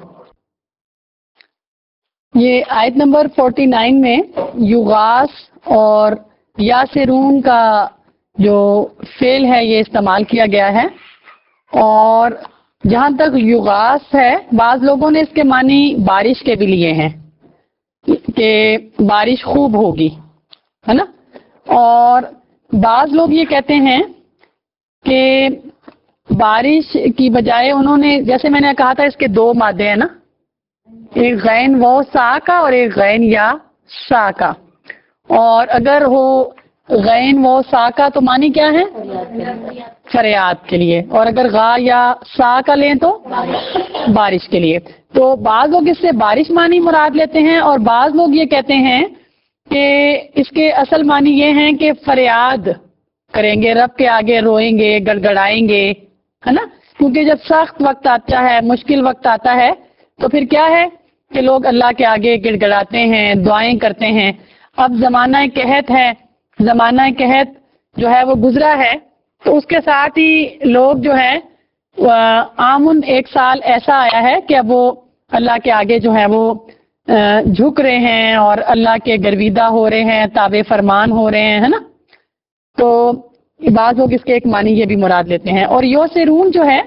یہ آیت نمبر فورٹی نائن میں یغاث اور یاسرون کا جو فعل ہے یہ استعمال کیا گیا ہے، اور جہاں تک یغاث ہے بعض لوگوں نے اس کے معنی بارش کے بھی لیے ہیں کہ بارش خوب ہوگی، ہے نا، اور بعض لوگ یہ کہتے ہیں کہ بارش کی بجائے انہوں نے، جیسے میں نے کہا تھا اس کے دو مادے ہیں نا، ایک غین و سا کا اور ایک غین یا سا کا، اور اگر ہو غین و سا کا تو معنی کیا ہے، فریاد کے لیے، اور اگر غا یا سا کا لیں تو بارش کے لیے۔ تو بعض لوگ اس سے بارش معنی مراد لیتے ہیں، اور بعض لوگ یہ کہتے ہیں کہ اس کے اصل معنی یہ ہیں کہ فریاد کریں گے، رب کے آگے روئیں گے، گڑ گڑائیں گے، ہے نا، کیونکہ جب سخت وقت آتا ہے، مشکل وقت آتا ہے تو پھر کیا ہے کہ لوگ اللہ کے آگے گڑ گڑاتے ہیں، دعائیں کرتے ہیں۔ اب زمانہ قحط ہے، زمانہ قحط جو ہے وہ گزرا ہے، تو اس کے ساتھ ہی لوگ جو ہے آمن ایک سال ایسا آیا ہے کہ اب وہ اللہ کے آگے جو ہے وہ جھک رہے ہیں اور اللہ کے گرویدہ ہو رہے ہیں، تابع فرمان ہو رہے ہیں، ہے نا۔ تو بعض لوگ اس کے ایک معنی یہ بھی مراد لیتے ہیں۔ اور یوسرون جو ہے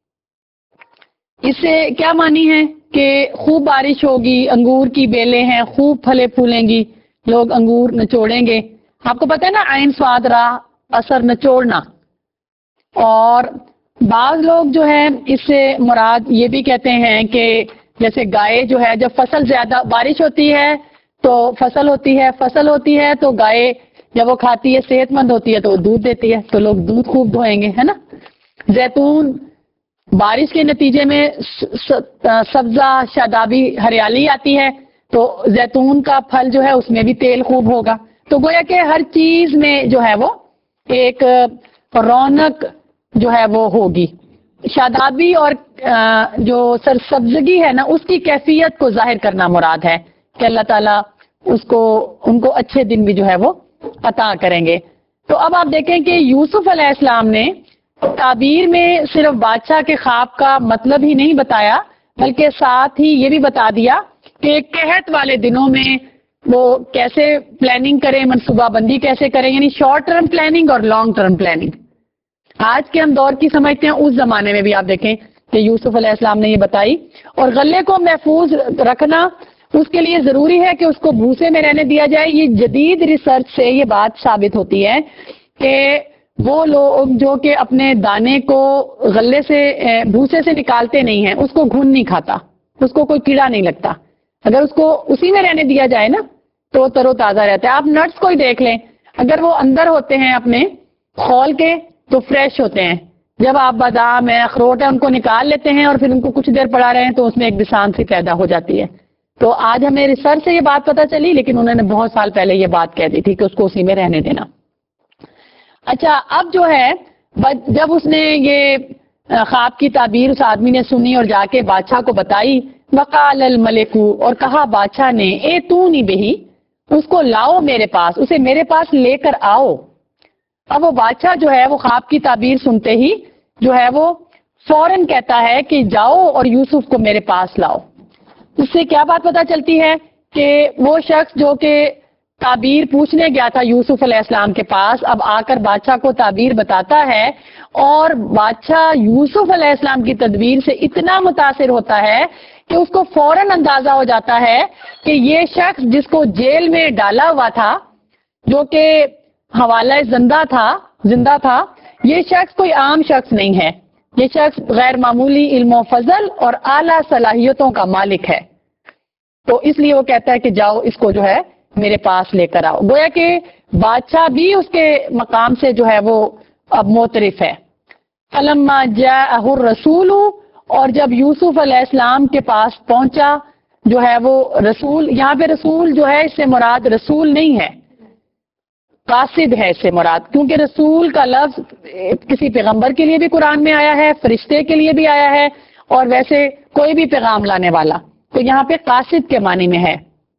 اس سے کیا معنی ہے کہ خوب بارش ہوگی، انگور کی بیلیں ہیں خوب پھلے پھولیں گی، لوگ انگور نچوڑیں گے۔ آپ کو پتہ ہے نا عین سواد را اثر نچوڑنا۔ اور بعض لوگ جو ہے اس سے مراد یہ بھی کہتے ہیں کہ جیسے گائے جو ہے جب فصل زیادہ بارش ہوتی ہے تو فصل ہوتی ہے فصل ہوتی ہے تو گائے جب وہ کھاتی ہے صحت مند ہوتی ہے تو وہ دودھ دیتی ہے، تو لوگ دودھ خوب دھوئیں گے، ہے نا۔ زیتون بارش کے نتیجے میں سبزہ شادابی ہریالی آتی ہے تو زیتون کا پھل جو ہے اس میں بھی تیل خوب ہوگا۔ تو گویا کہ ہر چیز میں جو ہے وہ ایک رونق جو ہے وہ ہوگی۔ شادابی اور جو سرسبزگی ہے نا اس کی کیفیت کو ظاہر کرنا مراد ہے کہ اللہ تعالیٰ اس کو ان کو اچھے دن بھی جو ہے وہ عطا کریں گے۔ تو اب آپ دیکھیں کہ یوسف علیہ السلام نے تعبیر میں صرف بادشاہ کے خواب کا مطلب ہی نہیں بتایا بلکہ ساتھ ہی یہ بھی بتا دیا کہ قحط والے دنوں میں وہ کیسے پلاننگ کریں، منصوبہ بندی کیسے کریں، یعنی شارٹ ٹرم پلاننگ اور لانگ ٹرم پلاننگ۔ آج کے ہم دور کی سمجھتے ہیں، اس زمانے میں بھی آپ دیکھیں کہ یوسف علیہ السلام نے یہ بتائی۔ اور غلے کو محفوظ رکھنا اس کے لیے ضروری ہے کہ اس کو بھوسے میں رہنے دیا جائے۔ یہ جدید ریسرچ سے یہ بات ثابت ہوتی ہے کہ وہ لوگ جو کہ اپنے دانے کو غلے سے بھوسے سے نکالتے نہیں ہیں اس کو گھن نہیں کھاتا، اس کو کوئی کیڑا نہیں لگتا۔ اگر اس کو اسی میں رہنے دیا جائے نا تو تر و تازہ رہتا ہے. آپ نٹس کو ہی دیکھ لیں, اگر وہ اندر ہوتے ہیں اپنے کھول کے تو فریش ہوتے ہیں. جب آپ بادام ہے, اخروٹ ہے, ان کو نکال لیتے ہیں اور پھر ان کو کچھ دیر پڑا رہے ہیں تو اس میں ایک بسان سی پیدا ہو جاتی ہے. تو آج ہمیں ریسرچ سے یہ بات پتہ چلی, لیکن انہوں نے بہت سال پہلے یہ بات کہہ دی تھی کہ اس کو اسی میں رہنے دینا. اچھا, اب جو ہے جب اس نے یہ خواب کی تعبیر اس آدمی نے سنی اور جا کے بادشاہ کو بتائی, وقال الملک, اور کہا بادشاہ نے, اے تو نہیں بہی, اس کو لاؤ میرے پاس, اسے میرے پاس لے کر آؤ. اب وہ بادشاہ جو ہے وہ خواب کی تعبیر سنتے ہی جو ہے وہ فوراً کہتا ہے کہ جاؤ اور یوسف کو میرے پاس لاؤ. اس سے کیا بات پتہ چلتی ہے کہ وہ شخص جو کہ تعبیر پوچھنے گیا تھا یوسف علیہ السلام کے پاس, اب آ کر بادشاہ کو تعبیر بتاتا ہے, اور بادشاہ یوسف علیہ السلام کی تدبیر سے اتنا متاثر ہوتا ہے کہ اس کو فوراً اندازہ ہو جاتا ہے کہ یہ شخص جس کو جیل میں ڈالا ہوا تھا, جو کہ حوالہ زندہ تھا زندہ تھا یہ شخص کوئی عام شخص نہیں ہے. یہ شخص غیر معمولی علم و فضل اور اعلیٰ صلاحیتوں کا مالک ہے. تو اس لیے وہ کہتا ہے کہ جاؤ اس کو جو ہے میرے پاس لے کر آؤ. گویا کہ بادشاہ بھی اس کے مقام سے جو ہے وہ اب معترف ہے. فلما جاءہ الرسول, اور جب یوسف علیہ السلام کے پاس پہنچا جو ہے وہ رسول, یہاں پہ رسول جو ہے اس سے مراد رسول نہیں ہے, قاصد ہے اس سے مراد, کیونکہ رسول کا لفظ کسی پیغمبر کے لیے بھی قرآن میں آیا ہے, فرشتے کے لیے بھی آیا ہے, اور ویسے کوئی بھی پیغام لانے والا. تو یہاں پہ قاصد کے معنی میں ہے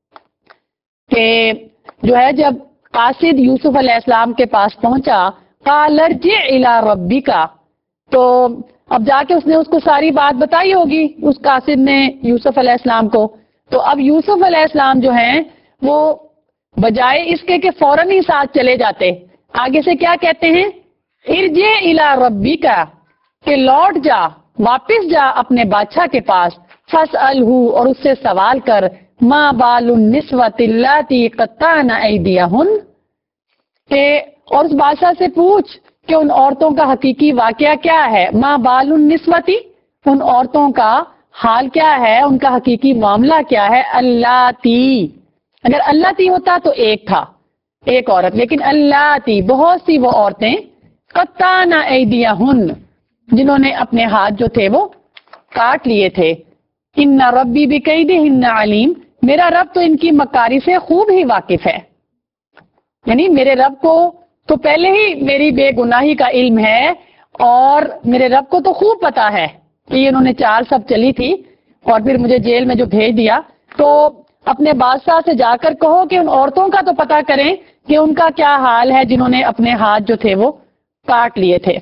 کہ جو ہے جب قاصد یوسف علیہ السلام کے پاس پہنچا, قال ارجع الی ربک, تو اب جا کے اس نے اس کو ساری بات بتائی ہوگی اس قاصد نے یوسف علیہ السلام کو. تو اب یوسف علیہ السلام جو ہیں وہ بجائے اس کے کہ فوراً ہی ساتھ چلے جاتے, آگے سے کیا کہتے ہیں, ارجع الی ربک, کہ لوٹ جا, واپس جا اپنے بادشاہ کے پاس, فاسألہ, اور اس سے سوال کر, ما بال النسوۃ اللاتی قطعن ایدیہن, کہ اور اس بادشاہ سے پوچھ کہ ان عورتوں کا حقیقی واقعہ کیا ہے. ما بال النسوۃ, ان عورتوں کا حال کیا ہے, ان کا حقیقی معاملہ کیا ہے. اللاتی, اگر اللہ تی ہوتا تو ایک تھا, ایک عورت, لیکن اللہ تی بہت سی وہ عورتیں, قطعن ایدیہن, جنہوں نے اپنے ہاتھ جو تھے وہ کاٹ لیے تھے. ان ربی بکیدہن علیم, میرا رب تو ان کی مکاری سے خوب ہی واقف ہے. یعنی میرے رب کو تو پہلے ہی میری بے گناہی کا علم ہے, اور میرے رب کو تو خوب پتا ہے کہ یہ انہوں نے چال سب چلی تھی اور پھر مجھے جیل میں جو بھیج دیا. تو اپنے بادشاہ سے جا کر کہو کہ ان عورتوں کا تو پتا کریں کہ ان کا کیا حال ہے جنہوں نے اپنے ہاتھ جو تھے وہ کاٹ لیے تھے.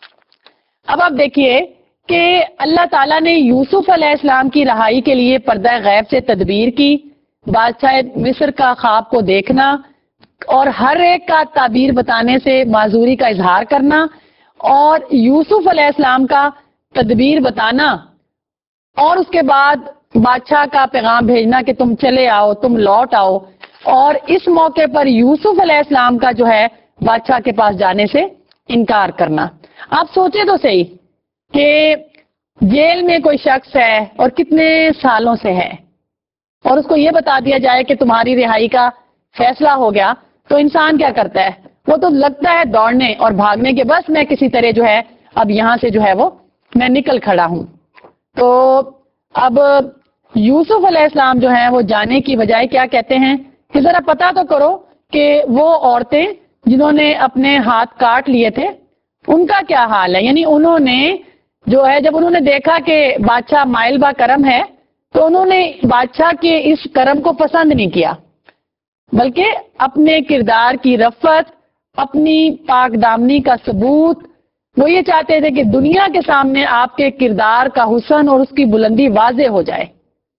اب آپ دیکھیے کہ اللہ تعالیٰ نے یوسف علیہ السلام کی رہائی کے لیے پردہ غیب سے تدبیر کی, بادشاہ مصر کا خواب کو دیکھنا, اور ہر ایک کا تعبیر بتانے سے معذوری کا اظہار کرنا, اور یوسف علیہ السلام کا تدبیر بتانا, اور اس کے بعد بادشاہ کا پیغام بھیجنا کہ تم چلے آؤ, تم لوٹ آؤ, اور اس موقع پر یوسف علیہ السلام کا جو ہے بادشاہ کے پاس جانے سے انکار کرنا. آپ سوچیں تو صحیح کہ جیل میں کوئی شخص ہے اور کتنے سالوں سے ہے, اور اس کو یہ بتا دیا جائے کہ تمہاری رہائی کا فیصلہ ہو گیا, تو انسان کیا کرتا ہے, وہ تو لگتا ہے دوڑنے اور بھاگنے کے, بس میں کسی طرح جو ہے اب یہاں سے جو ہے وہ میں نکل کھڑا ہوں. تو اب یوسف علیہ السلام جو ہیں وہ جانے کی بجائے کیا کہتے ہیں کہ ذرا پتا تو کرو کہ وہ عورتیں جنہوں نے اپنے ہاتھ کاٹ لیے تھے ان کا کیا حال ہے. یعنی انہوں نے جو ہے جب انہوں نے دیکھا کہ بادشاہ مائل با کرم ہے تو انہوں نے بادشاہ کے اس کرم کو پسند نہیں کیا, بلکہ اپنے کردار کی رفعت, اپنی پاک دامنی کا ثبوت, وہ یہ چاہتے تھے کہ دنیا کے سامنے آپ کے کردار کا حسن اور اس کی بلندی واضح ہو جائے.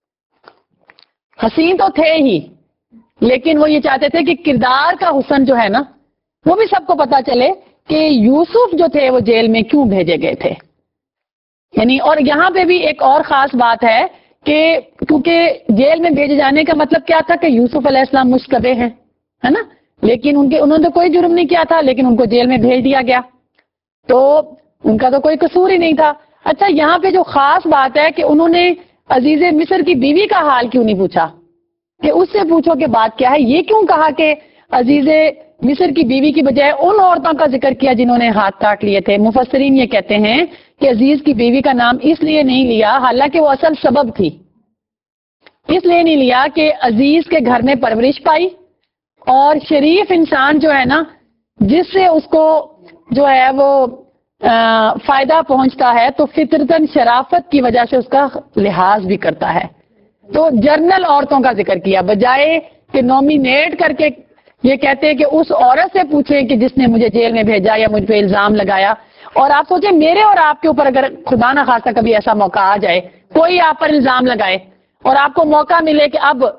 حسین تو تھے ہی, لیکن وہ یہ چاہتے تھے کہ کردار کا حسن جو ہے نا وہ بھی سب کو پتا چلے کہ یوسف جو تھے وہ جیل میں کیوں بھیجے گئے تھے. یعنی اور یہاں پہ بھی ایک اور خاص بات ہے کہ کیونکہ جیل میں بھیجے جانے کا مطلب کیا تھا کہ یوسف علیہ السلام مشتبہ ہیں, ہے نا, لیکن ان کے انہوں نے کوئی جرم نہیں کیا تھا, لیکن ان کو جیل میں بھیج دیا گیا, تو ان کا تو کوئی قصور ہی نہیں تھا. اچھا, یہاں پہ جو خاص بات ہے کہ انہوں نے عزیز مصر کی بیوی کا حال کیوں نہیں پوچھا, کہ اس سے پوچھو کہ بات کیا ہے. یہ کیوں کہا کہ عزیز مصر کی بیوی کی بجائے ان عورتوں کا ذکر کیا جنہوں نے ہاتھ کاٹ لیے تھے؟ مفسرین یہ کہتے ہیں کہ عزیز کی بیوی کا نام اس لیے نہیں لیا، حالانکہ وہ اصل سبب تھی، اس لیے نہیں لیا کہ عزیز کے گھر میں پرورش پائی، اور شریف انسان جو ہے نا، جس سے اس کو جو ہے وہ فائدہ پہنچتا ہے تو فطرتاً شرافت کی وجہ سے اس کا لحاظ بھی کرتا ہے. تو جرنل عورتوں کا ذکر کیا بجائے کہ نومینیٹ کر کے یہ کہتے ہیں کہ اس عورت سے پوچھیں کہ جس نے مجھے جیل میں بھیجا یا مجھ پہ الزام لگایا. اور آپ سوچیں میرے اور آپ کے اوپر اگر خدا نہ خواستہ کبھی ایسا موقع آ جائے، کوئی آپ پر الزام لگائے اور آپ کو موقع ملے کہ اب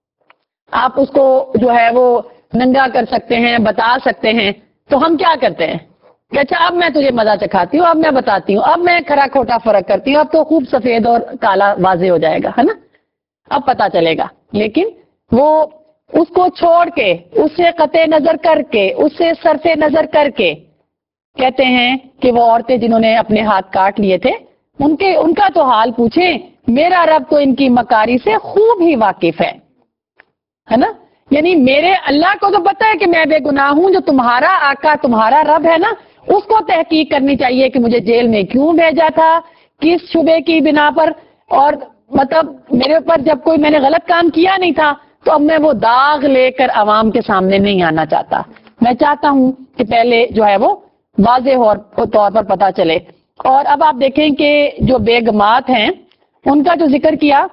آپ اس کو جو ہے وہ ننگا کر سکتے ہیں، بتا سکتے ہیں، تو ہم کیا کرتے ہیں کہ اچھا اب میں تجھے مزہ چکھاتی ہوں، اب میں بتاتی ہوں، اب میں کھرا کھوٹا فرق کرتی ہوں، اب تو خوب سفید اور کالا واضح ہو جائے گا، ہے نا، اب پتا چلے گا. لیکن وہ اس کو چھوڑ کے، اس سے قطع نظر کر کے، اس سے صرف نظر کر کے کہتے ہیں کہ وہ عورتیں جنہوں نے اپنے ہاتھ کاٹ لیے تھے ان کے ان کا تو حال پوچھیں، میرا رب تو ان کی مکاری سے خوب ہی واقف ہے ہے نا. یعنی میرے اللہ کو تو پتا ہے کہ میں بے گناہ ہوں. جو تمہارا آقا تمہارا رب ہے نا، اس کو تحقیق کرنی چاہیے کہ مجھے جیل میں کیوں بھیجا تھا، کس شبے کی بنا پر، اور مطلب میرے اوپر جب کوئی میں نے غلط کام کیا نہیں تھا تو اب میں وہ داغ لے کر عوام کے سامنے نہیں آنا چاہتا. میں چاہتا ہوں کہ پہلے جو ہے وہ واضح طور پر پتا چلے. اور اب آپ دیکھیں کہ جو بیگمات ہیں ان کا جو ذکر کیا،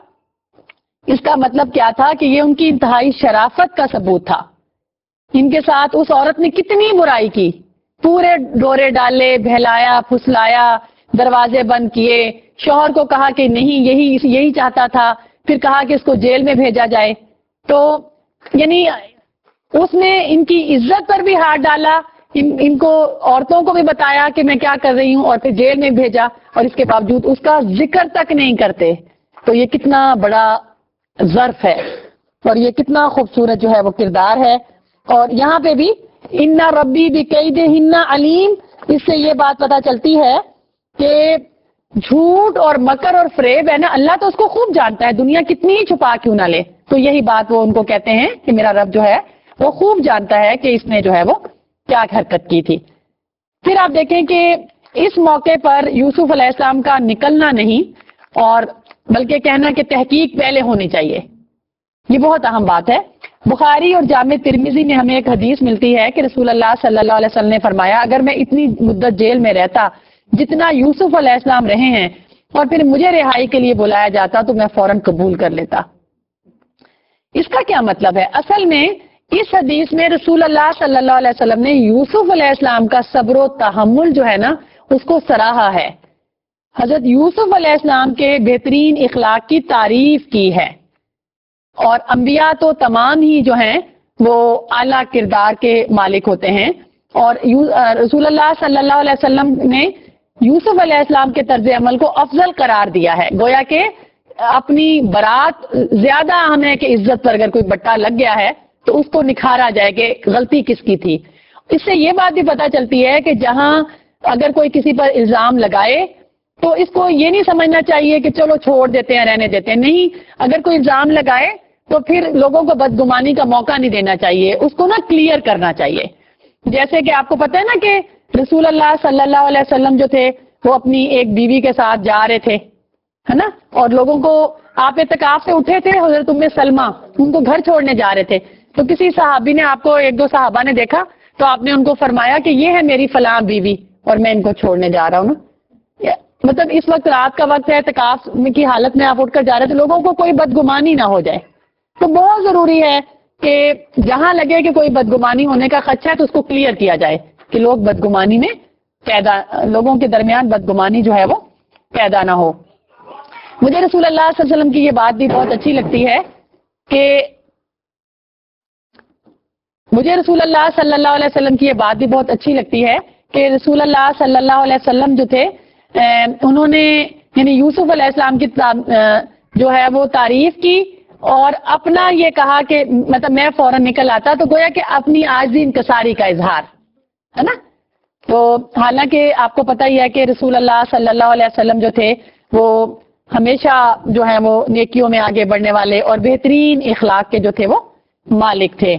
اس کا مطلب کیا تھا کہ یہ ان کی انتہائی شرافت کا ثبوت تھا. ان کے ساتھ اس عورت نے کتنی برائی کی، پورے ڈورے ڈالے، بہلایا، پھسلایا، دروازے بند کیے، شوہر کو کہا کہ نہیں یہی یہی چاہتا تھا، پھر کہا کہ اس کو جیل میں بھیجا جائے. تو یعنی اس نے ان کی عزت پر بھی ہاتھ ڈالا، ان, ان کو عورتوں کو بھی بتایا کہ میں کیا کر رہی ہوں، اور پھر جیل میں بھیجا، اور اس کے باوجود اس کا ذکر تک نہیں کرتے. تو یہ کتنا بڑا ظرف ہے اور یہ کتنا خوبصورت جو ہے وہ کردار ہے. اور یہاں پہ بھی ان ربی بکیدہن علیم، اس سے یہ بات پتہ چلتی ہے کہ جھوٹ اور مکر اور فریب ہے نا، اللہ تو اس کو خوب جانتا ہے، دنیا کتنی ہی چھپا کیوں نہ لے. تو یہی بات وہ ان کو کہتے ہیں کہ میرا رب جو ہے وہ خوب جانتا ہے کہ اس نے جو ہے وہ کیا حرکت کی تھی. پھر آپ دیکھیں کہ اس موقع پر یوسف علیہ السلام کا نکلنا نہیں اور بلکہ کہنا کہ تحقیق پہلے ہونی چاہیے، یہ بہت اہم بات ہے. بخاری اور جامع ترمذی میں ہمیں ایک حدیث ملتی ہے کہ رسول اللہ صلی اللہ علیہ وسلم نے فرمایا، اگر میں اتنی مدت جیل میں رہتا جتنا یوسف علیہ السلام رہے ہیں اور پھر مجھے رہائی کے لیے بلایا جاتا تو میں فوراً قبول کر لیتا. اس کا کیا مطلب ہے؟ اصل میں اس حدیث میں رسول اللہ صلی اللہ علیہ وسلم نے یوسف علیہ السلام کا صبر و تحمل جو ہے نا اس کو سراہا ہے. حضرت یوسف علیہ السلام کے بہترین اخلاق کی تعریف کی ہے. اور انبیاء تو تمام ہی جو ہیں وہ اعلیٰ کردار کے مالک ہوتے ہیں، اور رسول اللہ صلی اللہ علیہ وسلم نے یوسف علیہ السلام کے طرز عمل کو افضل قرار دیا ہے. گویا کہ اپنی برات زیادہ اہم ہے کہ عزت پر اگر کوئی بٹا لگ گیا ہے تو اس کو نکھارا جائے کہ غلطی کس کی تھی. اس سے یہ بات بھی پتہ چلتی ہے کہ جہاں اگر کوئی کسی پر الزام لگائے تو اس کو یہ نہیں سمجھنا چاہیے کہ چلو چھوڑ دیتے ہیں، رہنے دیتے ہیں. نہیں، اگر کوئی الزام لگائے تو پھر لوگوں کو بدگمانی کا موقع نہیں دینا چاہیے، اس کو نا کلیئر کرنا چاہیے. جیسے کہ آپ کو پتہ ہے نا کہ رسول اللہ صلی اللہ علیہ وسلم جو تھے وہ اپنی ایک بیوی کے ساتھ جا رہے تھے، ہے نا، اور لوگوں کو آپ اعتکاف سے اٹھے تھے، حضرت ام سلمہ ان کو گھر چھوڑنے جا رہے تھے. تو کسی صحابی نے آپ کو، ایک دو صحابہ نے دیکھا تو آپ نے ان کو فرمایا کہ یہ ہے میری فلاں بیوی اور میں ان کو چھوڑنے جا رہا ہوں نا. مطلب اس وقت رات کا وقت ہے، اعتکاف کی حالت میں آپ اٹھ کر جا رہے تھے، لوگوں کو کوئی بدگمانی نہ ہو جائے. تو بہت ضروری ہے کہ جہاں لگے کہ کوئی بدگمانی ہونے کا خدشہ ہے تو اس کو کلیئر کیا جائے کہ لوگ بدگمانی میں پیدا، لوگوں کے درمیان بدگمانی جو ہے وہ پیدا نہ ہو. مجھے رسول اللہ صلی اللہ علیہ وسلم کی یہ بات بھی بہت اچھی لگتی ہے کہ مجھے رسول اللہ صلی اللہ علیہ وسلم کی یہ بات بھی بہت اچھی لگتی ہے کہ رسول اللہ صلی اللہ علیہ وسلم جو تھے انہوں نے یعنی یوسف علیہ السلام کی جو ہے وہ تعریف کی اور اپنا یہ کہا کہ مطلب میں فوراً نکل آتا، تو گویا کہ اپنی عاجزی انکساری کا اظہار ہے نا. تو حالانکہ آپ کو پتہ ہی ہے کہ رسول اللہ صلی اللہ علیہ وسلم جو تھے وہ ہمیشہ جو ہے وہ نیکیوں میں آگے بڑھنے والے اور بہترین اخلاق کے جو تھے وہ مالک تھے۔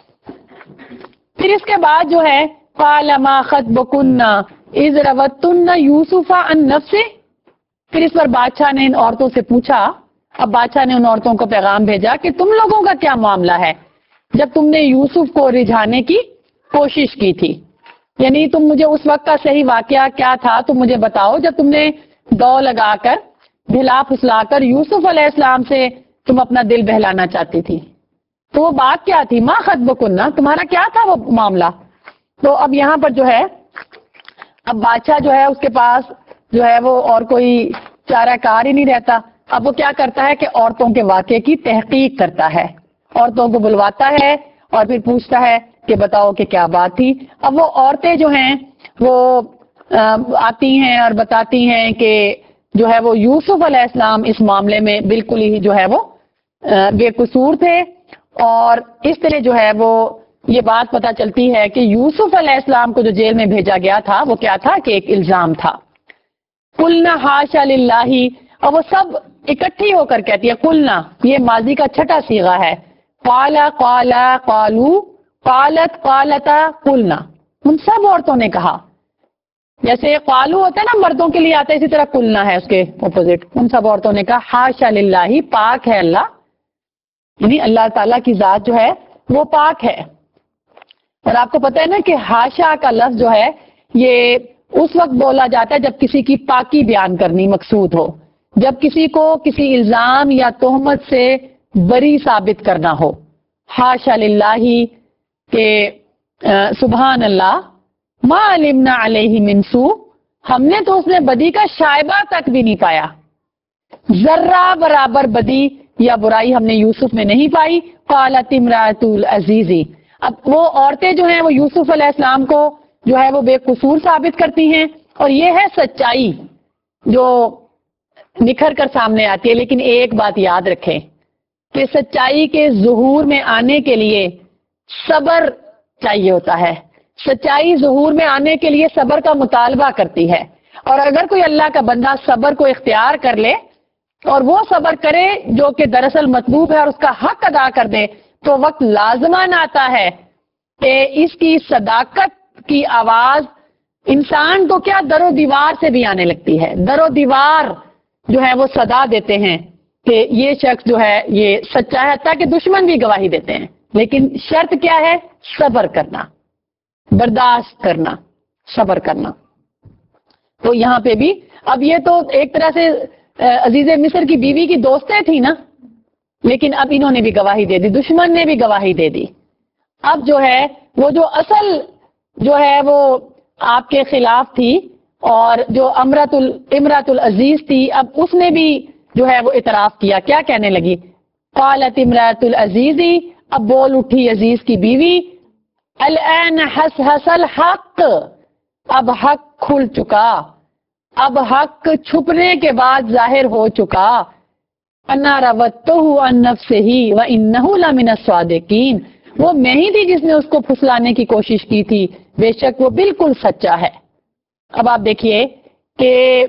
پھر اس کے بعد جو ہے قال ما خطبکن اذ روتن یوسف عن نفسہ، پھر اس پر بادشاہ نے ان عورتوں سے پوچھا۔ اب بادشاہ نے ان عورتوں کو پیغام بھیجا کہ تم لوگوں کا کیا معاملہ ہے جب تم نے یوسف کو رجھانے کی کوشش کی تھی، یعنی تم مجھے اس وقت کا صحیح واقعہ کیا تھا تم مجھے بتاؤ جب تم نے دو لگا کر بھلا پھسلا کر یوسف علیہ السلام سے تم اپنا دل بہلانا چاہتی تھی، تو وہ بات کیا تھی؟ ما خطبکن، تمہارا کیا تھا وہ معاملہ؟ تو اب یہاں پر جو ہے اب بادشاہ جو ہے اس کے پاس جو ہے وہ اور کوئی چارہ کار ہی نہیں رہتا، اب وہ کیا کرتا ہے کہ عورتوں کے واقعے کی تحقیق کرتا ہے، عورتوں کو بلواتا ہے اور پھر پوچھتا ہے کہ بتاؤ کہ کیا بات تھی۔ اب وہ عورتیں جو ہیں وہ آتی ہیں اور بتاتی ہیں کہ جو ہے وہ یوسف علیہ السلام اس معاملے میں بالکل ہی جو ہے وہ بے قصور تھے، اور اس طرح جو ہے وہ یہ بات پتہ چلتی ہے کہ یوسف علیہ السلام کو جو جیل میں بھیجا گیا تھا وہ کیا تھا کہ ایک الزام تھا۔ قلنا حاشا للہ، اور وہ سب اکٹھی ہو کر کہتی ہے، قلنا یہ ماضی کا چھٹا صیغہ ہے، قال قال قالو قالت قالتا قلنا، ان سب عورتوں نے کہا، جیسے قالو ہوتا ہے نا مردوں کے لیے آتا ہے، اسی طرح قلنا ہے اس کے اپوزٹ، ان سب عورتوں نے کہا حاشا للہ، پاک ہے اللہ، یعنی اللہ تعالیٰ کی ذات جو ہے وہ پاک ہے۔ اور آپ کو پتہ ہے نا کہ حاشا کا لفظ جو ہے یہ اس وقت بولا جاتا ہے جب کسی کی پاکی بیان کرنی مقصود ہو، جب کسی کو کسی الزام یا تہمت سے بری ثابت کرنا ہو۔ حاشا للہ کہ سبحان اللہ، ما علمنا علیہ من سوء، ہم نے تو اس میں بدی کا شائبہ تک بھی نہیں پایا، ذرہ برابر بدی یا برائی ہم نے یوسف میں نہیں پائی۔ قالت امرأۃ العزیز، اب وہ عورتیں جو ہیں وہ یوسف علیہ السلام کو جو ہے وہ بے قصور ثابت کرتی ہیں، اور یہ ہے سچائی جو نکھر کر سامنے آتی ہے۔ لیکن ایک بات یاد رکھیں کہ سچائی کے ظہور میں آنے کے لیے صبر چاہیے ہوتا ہے، سچائی ظہور میں آنے کے لیے صبر کا مطالبہ کرتی ہے، اور اگر کوئی اللہ کا بندہ صبر کو اختیار کر لے اور وہ صبر کرے جو کہ دراصل مطلوب ہے اور اس کا حق ادا کر دے، تو وقت لازماً آتا ہے کہ اس کی صداقت کی آواز انسان کو کیا در و دیوار سے بھی آنے لگتی ہے، در و دیوار جو ہے وہ صدا دیتے ہیں کہ یہ شخص جو ہے یہ سچا ہے، تاکہ دشمن بھی گواہی دیتے ہیں، لیکن شرط کیا ہے؟ صبر کرنا، برداشت کرنا، صبر کرنا۔ تو یہاں پہ بھی اب یہ تو ایک طرح سے عزیز مصر کی بیوی کی دوستیں تھی نا، لیکن اب انہوں نے بھی گواہی دے دی، دشمن نے بھی گواہی دے دی۔ اب جو ہے وہ جو اصل جو ہے وہ آپ کے خلاف تھی اور جو امرت امرت العزیز تھی، اب اس نے بھی جو ہے وہ اعتراف کیا، کیا کہنے لگی؟ قالت امرت العزیز، اب بول اٹھی عزیز کی بیوی، الان حس حس الحق، اب حق کھل چکا، اب حق چھپنے کے بعد ظاہر ہو چکا، انا راودتہ عن نفسہ وانہ لمن الصادقین، وہ میں ہی تھی جس نے اس کو پھسلانے کی کوشش کی تھی، بے شک وہ بالکل سچا ہے۔ اب آپ دیکھیے کہ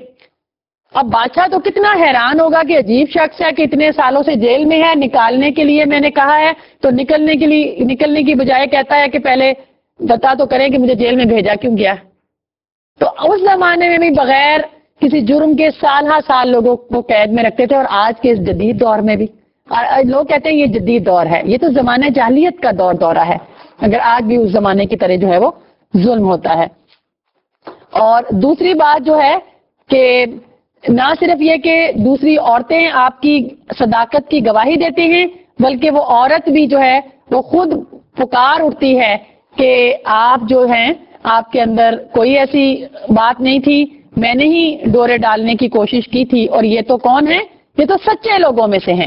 اب بادشاہ تو کتنا حیران ہوگا کہ عجیب شخص ہے کہ اتنے سالوں سے جیل میں ہے، نکالنے کے لیے میں نے کہا ہے تو نکلنے کے لیے نکلنے کی بجائے کہتا ہے کہ پہلے بتا تو کریں کہ مجھے جیل میں بھیجا کیوں گیا۔ تو اس زمانے میں بھی بغیر کسی جرم کے سال ہا سال لوگوں کو قید میں رکھتے تھے، اور آج کے اس جدید دور میں بھی لوگ کہتے ہیں یہ جدید دور ہے، یہ تو زمانہ جاہلیت کا دور دورہ ہے، اگر آج بھی اس زمانے کی طرح جو ہے وہ ظلم ہوتا ہے۔ اور دوسری بات جو ہے کہ نہ صرف یہ کہ دوسری عورتیں آپ کی صداقت کی گواہی دیتی ہیں، بلکہ وہ عورت بھی جو ہے وہ خود پکار اٹھتی ہے کہ آپ جو ہیں آپ کے اندر کوئی ایسی بات نہیں تھی، میں نے ہی ڈورے ڈالنے کی کوشش کی تھی، اور یہ تو کون ہے؟ یہ تو سچے لوگوں میں سے ہیں۔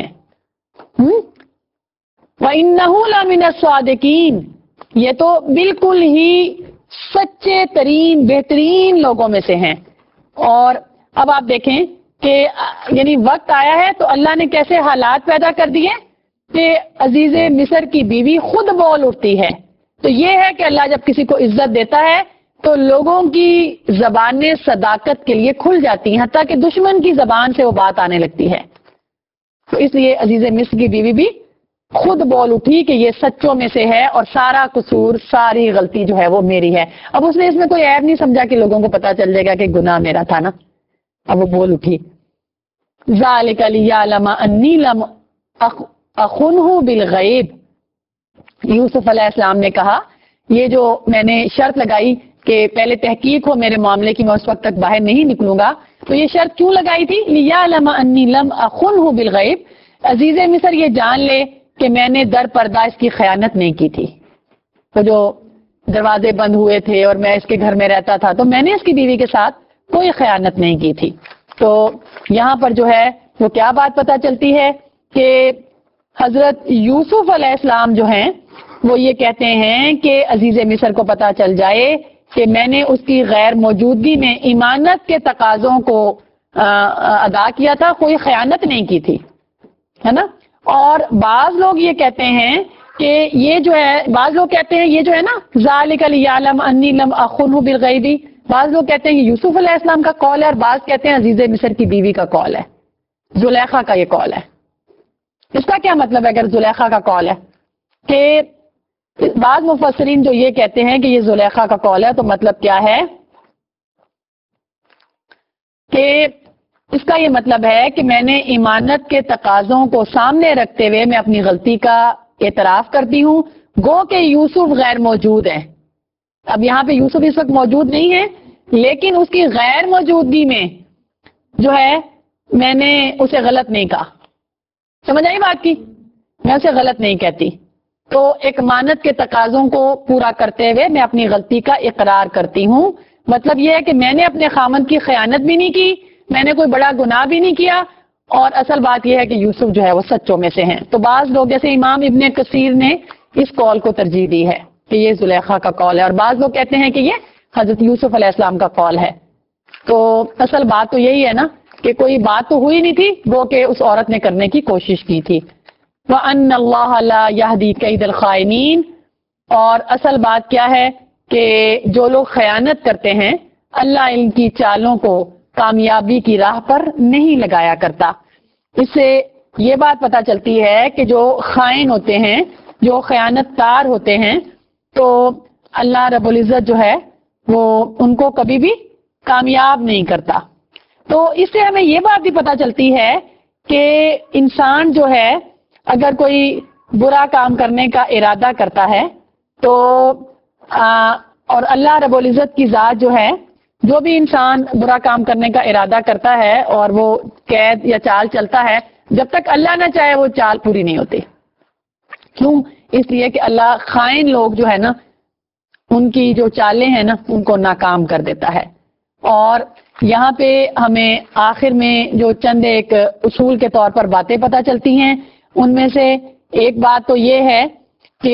وَإِنَّهُ لَمِنَ الصَّادِقِينَ، یہ تو بالکل ہی سچے ترین بہترین لوگوں میں سے ہیں۔ اور اب آپ دیکھیں کہ یعنی وقت آیا ہے تو اللہ نے کیسے حالات پیدا کر دیے کہ عزیز مصر کی بیوی خود بول اٹھتی ہے۔ تو یہ ہے کہ اللہ جب کسی کو عزت دیتا ہے تو لوگوں کی زبانیں صداقت کے لیے کھل جاتی ہیں، حتیٰ کہ دشمن کی زبان سے وہ بات آنے لگتی ہے. تو اس لیے عزیز مصر کی بیوی بھی خود بول اٹھی کہ یہ سچوں میں سے ہے اور سارا قصور، ساری غلطی جو ہے وہ میری ہے. اب اس نے اس میں کوئی عیب نہیں سمجھا کہ لوگوں کو پتا چل جائے گا کہ گناہ میرا تھا نا. اب وہ بول اٹھی ذالک لیعلم انی لم اخنہ بالغیب. یوسف علیہ السلام نے کہا یہ جو میں نے شرط لگائی کہ پہلے تحقیق ہو میرے معاملے کی، میں اس وقت تک باہر نہیں نکلوں گا، تو یہ شرط کیوں لگائی تھی؟ لیعلم انی لم اخنہ بالغیب، عزیز مصر یہ جان لے کہ میں نے در پردہ اس کی خیانت نہیں کی تھی. تو جو دروازے بند ہوئے تھے اور میں اس کے گھر میں رہتا تھا تو میں نے اس کی بیوی کے ساتھ کوئی خیانت نہیں کی تھی. تو یہاں پر جو ہے وہ کیا بات پتہ چلتی ہے کہ حضرت یوسف علیہ السلام جو ہیں وہ یہ کہتے ہیں کہ عزیز مصر کو پتہ چل جائے کہ میں نے اس کی غیر موجودگی میں ایمانت کے تقاضوں کو ادا کیا تھا، کوئی خیانت نہیں کی تھی، ہے نا. اور بعض لوگ یہ کہتے ہیں کہ یہ جو ہے، بعض لوگ کہتے ہیں یہ جو ہے نا ذالک لیعلم انی لم اخنہ بالغیب، بعض لوگ کہتے ہیں کہ یوسف علیہ السلام کا قول ہے اور بعض کہتے ہیں عزیز مصر کی بیوی کا قول ہے، زلیخا کا یہ قول ہے. اس کا کیا مطلب ہے اگر زلیخا کا قول ہے؟ کہ بعض مفسرین جو یہ کہتے ہیں کہ یہ زلیخا کا قول ہے تو مطلب کیا ہے کہ اس کا یہ مطلب ہے کہ میں نے ایمانت کے تقاضوں کو سامنے رکھتے ہوئے میں اپنی غلطی کا اعتراف کرتی ہوں، گو کہ یوسف غیر موجود ہے. اب یہاں پہ یوسف اس وقت موجود نہیں ہے لیکن اس کی غیر موجودگی میں جو ہے میں نے اسے غلط نہیں کہا. سمجھ آئی بات کی؟ میں اسے غلط نہیں کہتی. تو ایک امانت کے تقاضوں کو پورا کرتے ہوئے میں اپنی غلطی کا اقرار کرتی ہوں. مطلب یہ ہے کہ میں نے اپنے خامند کی خیانت بھی نہیں کی، میں نے کوئی بڑا گناہ بھی نہیں کیا، اور اصل بات یہ ہے کہ یوسف جو ہے وہ سچوں میں سے ہیں. تو بعض لوگ جیسے امام ابن کثیر نے اس قول کو ترجیح دی ہے کہ یہ زلیخا کا قول ہے، اور بعض لوگ کہتے ہیں کہ یہ حضرت یوسف علیہ السلام کا قول ہے. تو اصل بات تو یہی ہے نا کہ کوئی بات تو ہوئی نہیں تھی، وہ کہ اس عورت نے کرنے کی کوشش کی تھی. وَأَنَّ اللَّهَ لَا يَهْدِي كَيْدَ الْخَائِنِينَ، اور اصل بات کیا ہے کہ جو لوگ خیانت کرتے ہیں اللہ ان کی چالوں کو کامیابی کی راہ پر نہیں لگایا کرتا. اس سے یہ بات پتہ چلتی ہے کہ جو خائن ہوتے ہیں، جو خیانت کار ہوتے ہیں، تو اللہ رب العزت جو ہے وہ ان کو کبھی بھی کامیاب نہیں کرتا. تو اس سے ہمیں یہ بات بھی پتہ چلتی ہے کہ انسان جو ہے اگر کوئی برا کام کرنے کا ارادہ کرتا ہے تو آ, اور اللہ رب العزت کی ذات جو ہے، جو بھی انسان برا کام کرنے کا ارادہ کرتا ہے اور وہ قید یا چال چلتا ہے، جب تک اللہ نہ چاہے وہ چال پوری نہیں ہوتی. کیوں؟ اس لیے کہ اللہ خائن لوگ جو ہے نا ان کی جو چالیں ہیں نا ان کو ناکام کر دیتا ہے. اور یہاں پہ ہمیں آخر میں جو چند ایک اصول کے طور پر باتیں پتہ چلتی ہیں، ان میں سے ایک بات تو یہ ہے کہ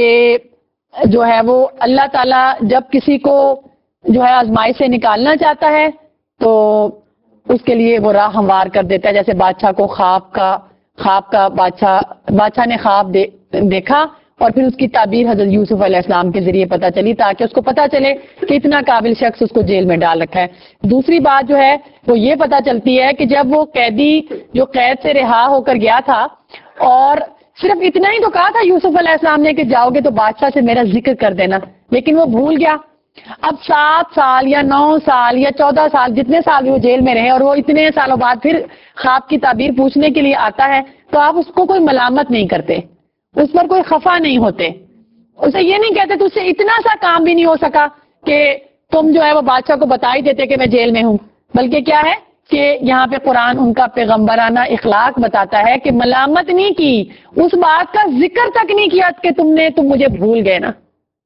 جو ہے وہ اللہ تعالیٰ جب کسی کو جو ہے آزمائش سے نکالنا چاہتا ہے تو اس کے لیے وہ راہ ہموار کر دیتا ہے. جیسے بادشاہ کو خواب کا خواب کا بادشاہ بادشاہ نے خواب دے, دیکھا اور پھر اس کی تعبیر حضرت یوسف علیہ السلام کے ذریعے پتہ چلی تاکہ اس کو پتہ چلے کہ اتنا قابل شخص اس کو جیل میں ڈال رکھا ہے. دوسری بات جو ہے وہ یہ پتہ چلتی ہے کہ جب وہ قیدی جو قید سے رہا ہو کر گیا تھا اور صرف اتنا ہی تو کہا تھا یوسف علیہ السلام نے کہ جاؤ گے تو بادشاہ سے میرا ذکر کر دینا، لیکن وہ بھول گیا. اب سات سال یا نو سال یا چودہ سال جتنے سال بھی وہ جیل میں رہے اور وہ اتنے سالوں بعد پھر خواب کی تعبیر پوچھنے کے لیے آتا ہے تو آپ اس کو کوئی ملامت نہیں کرتے، اس پر کوئی خفا نہیں ہوتے، اسے یہ نہیں کہتے تو اس سے اتنا سا کام بھی نہیں ہو سکا کہ تم جو ہے وہ بادشاہ کو بتا ہی دیتے کہ میں جیل میں ہوں. بلکہ کیا ہے کہ یہاں پہ قرآن ان کا پیغمبرانہ اخلاق بتاتا ہے کہ ملامت نہیں کی، اس بات کا ذکر تک نہیں کیا کہ تم نے تم مجھے بھول گئے نا.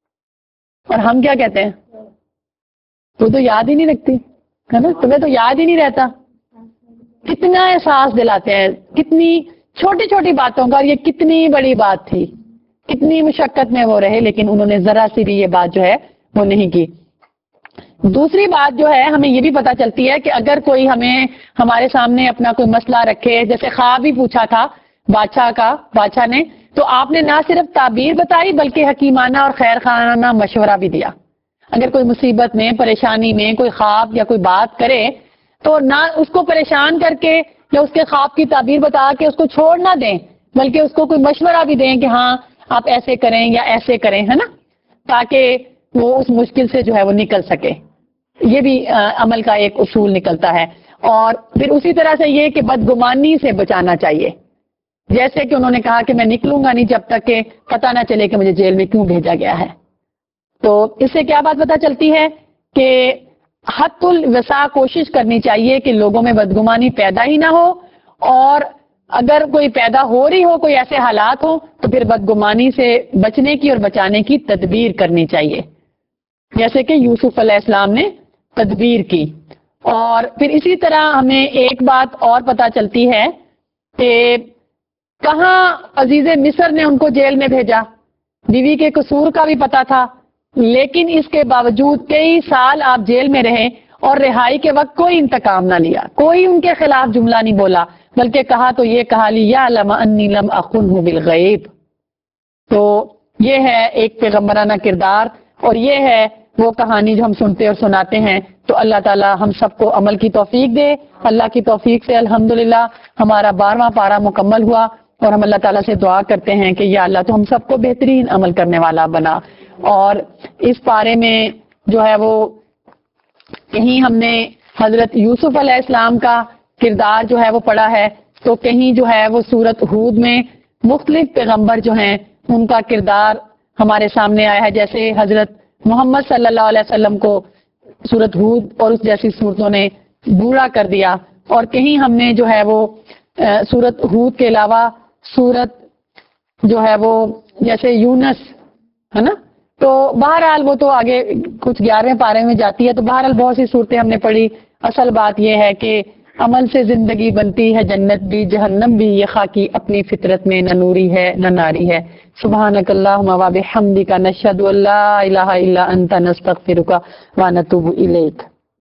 اور ہم کیا کہتے ہیں؟ تو تو یاد ہی نہیں رکھتی ہے نا، تمہیں تو یاد ہی نہیں رہتا. کتنا احساس دلاتے ہیں کتنی چھوٹی چھوٹی باتوں کا، اور یہ کتنی بڑی بات تھی، کتنی مشقت میں وہ رہے لیکن انہوں نے ذرا سی بھی یہ بات جو ہے وہ نہیں کی. دوسری بات جو ہے ہمیں یہ بھی پتہ چلتی ہے کہ اگر کوئی ہمیں ہمارے سامنے اپنا کوئی مسئلہ رکھے، جیسے خواب ہی پوچھا تھا بادشاہ کا بادشاہ نے، تو آپ نے نہ صرف تعبیر بتائی بلکہ حکیمانہ اور خیر خانہ مشورہ بھی دیا. اگر کوئی مصیبت میں، پریشانی میں کوئی خواب یا کوئی بات کرے تو نہ اس کو پریشان کر کے یا اس کے خواب کی تعبیر بتا کے اس کو چھوڑ نہ دیں، بلکہ اس کو کوئی مشورہ بھی دیں کہ ہاں آپ ایسے کریں یا ایسے کریں، ہے نا، تاکہ وہ اس مشکل سے جو ہے وہ نکل سکے. یہ بھی عمل کا ایک اصول نکلتا ہے. اور پھر اسی طرح سے یہ کہ بدگمانی سے بچانا چاہیے، جیسے کہ انہوں نے کہا کہ میں نکلوں گا نہیں جب تک کہ پتہ نہ چلے کہ مجھے جیل میں کیوں بھیجا گیا ہے. تو اس سے کیا بات پتہ چلتی ہے کہ حد الوسع کوشش کرنی چاہیے کہ لوگوں میں بدگمانی پیدا ہی نہ ہو، اور اگر کوئی پیدا ہو رہی ہو، کوئی ایسے حالات ہو، تو پھر بدگمانی سے بچنے کی اور بچانے کی تدبیر کرنی چاہیے، جیسے کہ یوسف علیہ السلام نے تدبیر کی. اور پھر اسی طرح ہمیں ایک بات اور پتہ چلتی ہے کہ کہاں عزیز مصر نے ان کو جیل میں بھیجا، بیوی کے قصور کا بھی پتہ تھا، لیکن اس کے باوجود کئی سال آپ جیل میں رہے اور رہائی کے وقت کوئی انتقام نہ لیا، کوئی ان کے خلاف جملہ نہیں بولا، بلکہ کہا تو یہ کہا لیعلم انی لم اخنہ بالغیب. تو یہ ہے ایک پیغمبرانہ کردار، اور یہ ہے وہ کہانی جو ہم سنتے اور سناتے ہیں. تو اللہ تعالی ہم سب کو عمل کی توفیق دے. اللہ کی توفیق سے الحمدللہ ہمارا بارہواں پارہ مکمل ہوا، اور ہم اللہ تعالیٰ سے دعا کرتے ہیں کہ یا اللہ تو ہم سب کو بہترین عمل کرنے والا بنا. اور اس پارے میں جو ہے وہ کہیں ہم نے حضرت یوسف علیہ السلام کا کردار جو ہے وہ پڑھا ہے، تو کہیں جو ہے وہ سورت ہود میں مختلف پیغمبر جو ہیں ان کا کردار ہمارے سامنے آیا ہے، جیسے حضرت محمد صلی اللہ علیہ وسلم کو سورت ہود اور اس جیسی صورتوں نے برا کر دیا. اور کہیں ہم نے جو ہے وہ سورت ہود کے علاوہ سورت جو ہے وہ جیسے یونس ہے نا، تو بہرحال وہ تو آگے کچھ گیارہویں پارے میں جاتی ہے. تو بہرحال بہت سی صورتیں ہم نے پڑھی. اصل بات یہ ہے کہ عمل سے زندگی بنتی ہے، جنت بھی جہنم بھی، یہ خاکی اپنی فطرت میں نہ نوری ہے نہ ناری ہے. سبحانک اللہم و بحمدک، نشہد ان لا الہ الا انت، نستغفرک و نتوب الیک.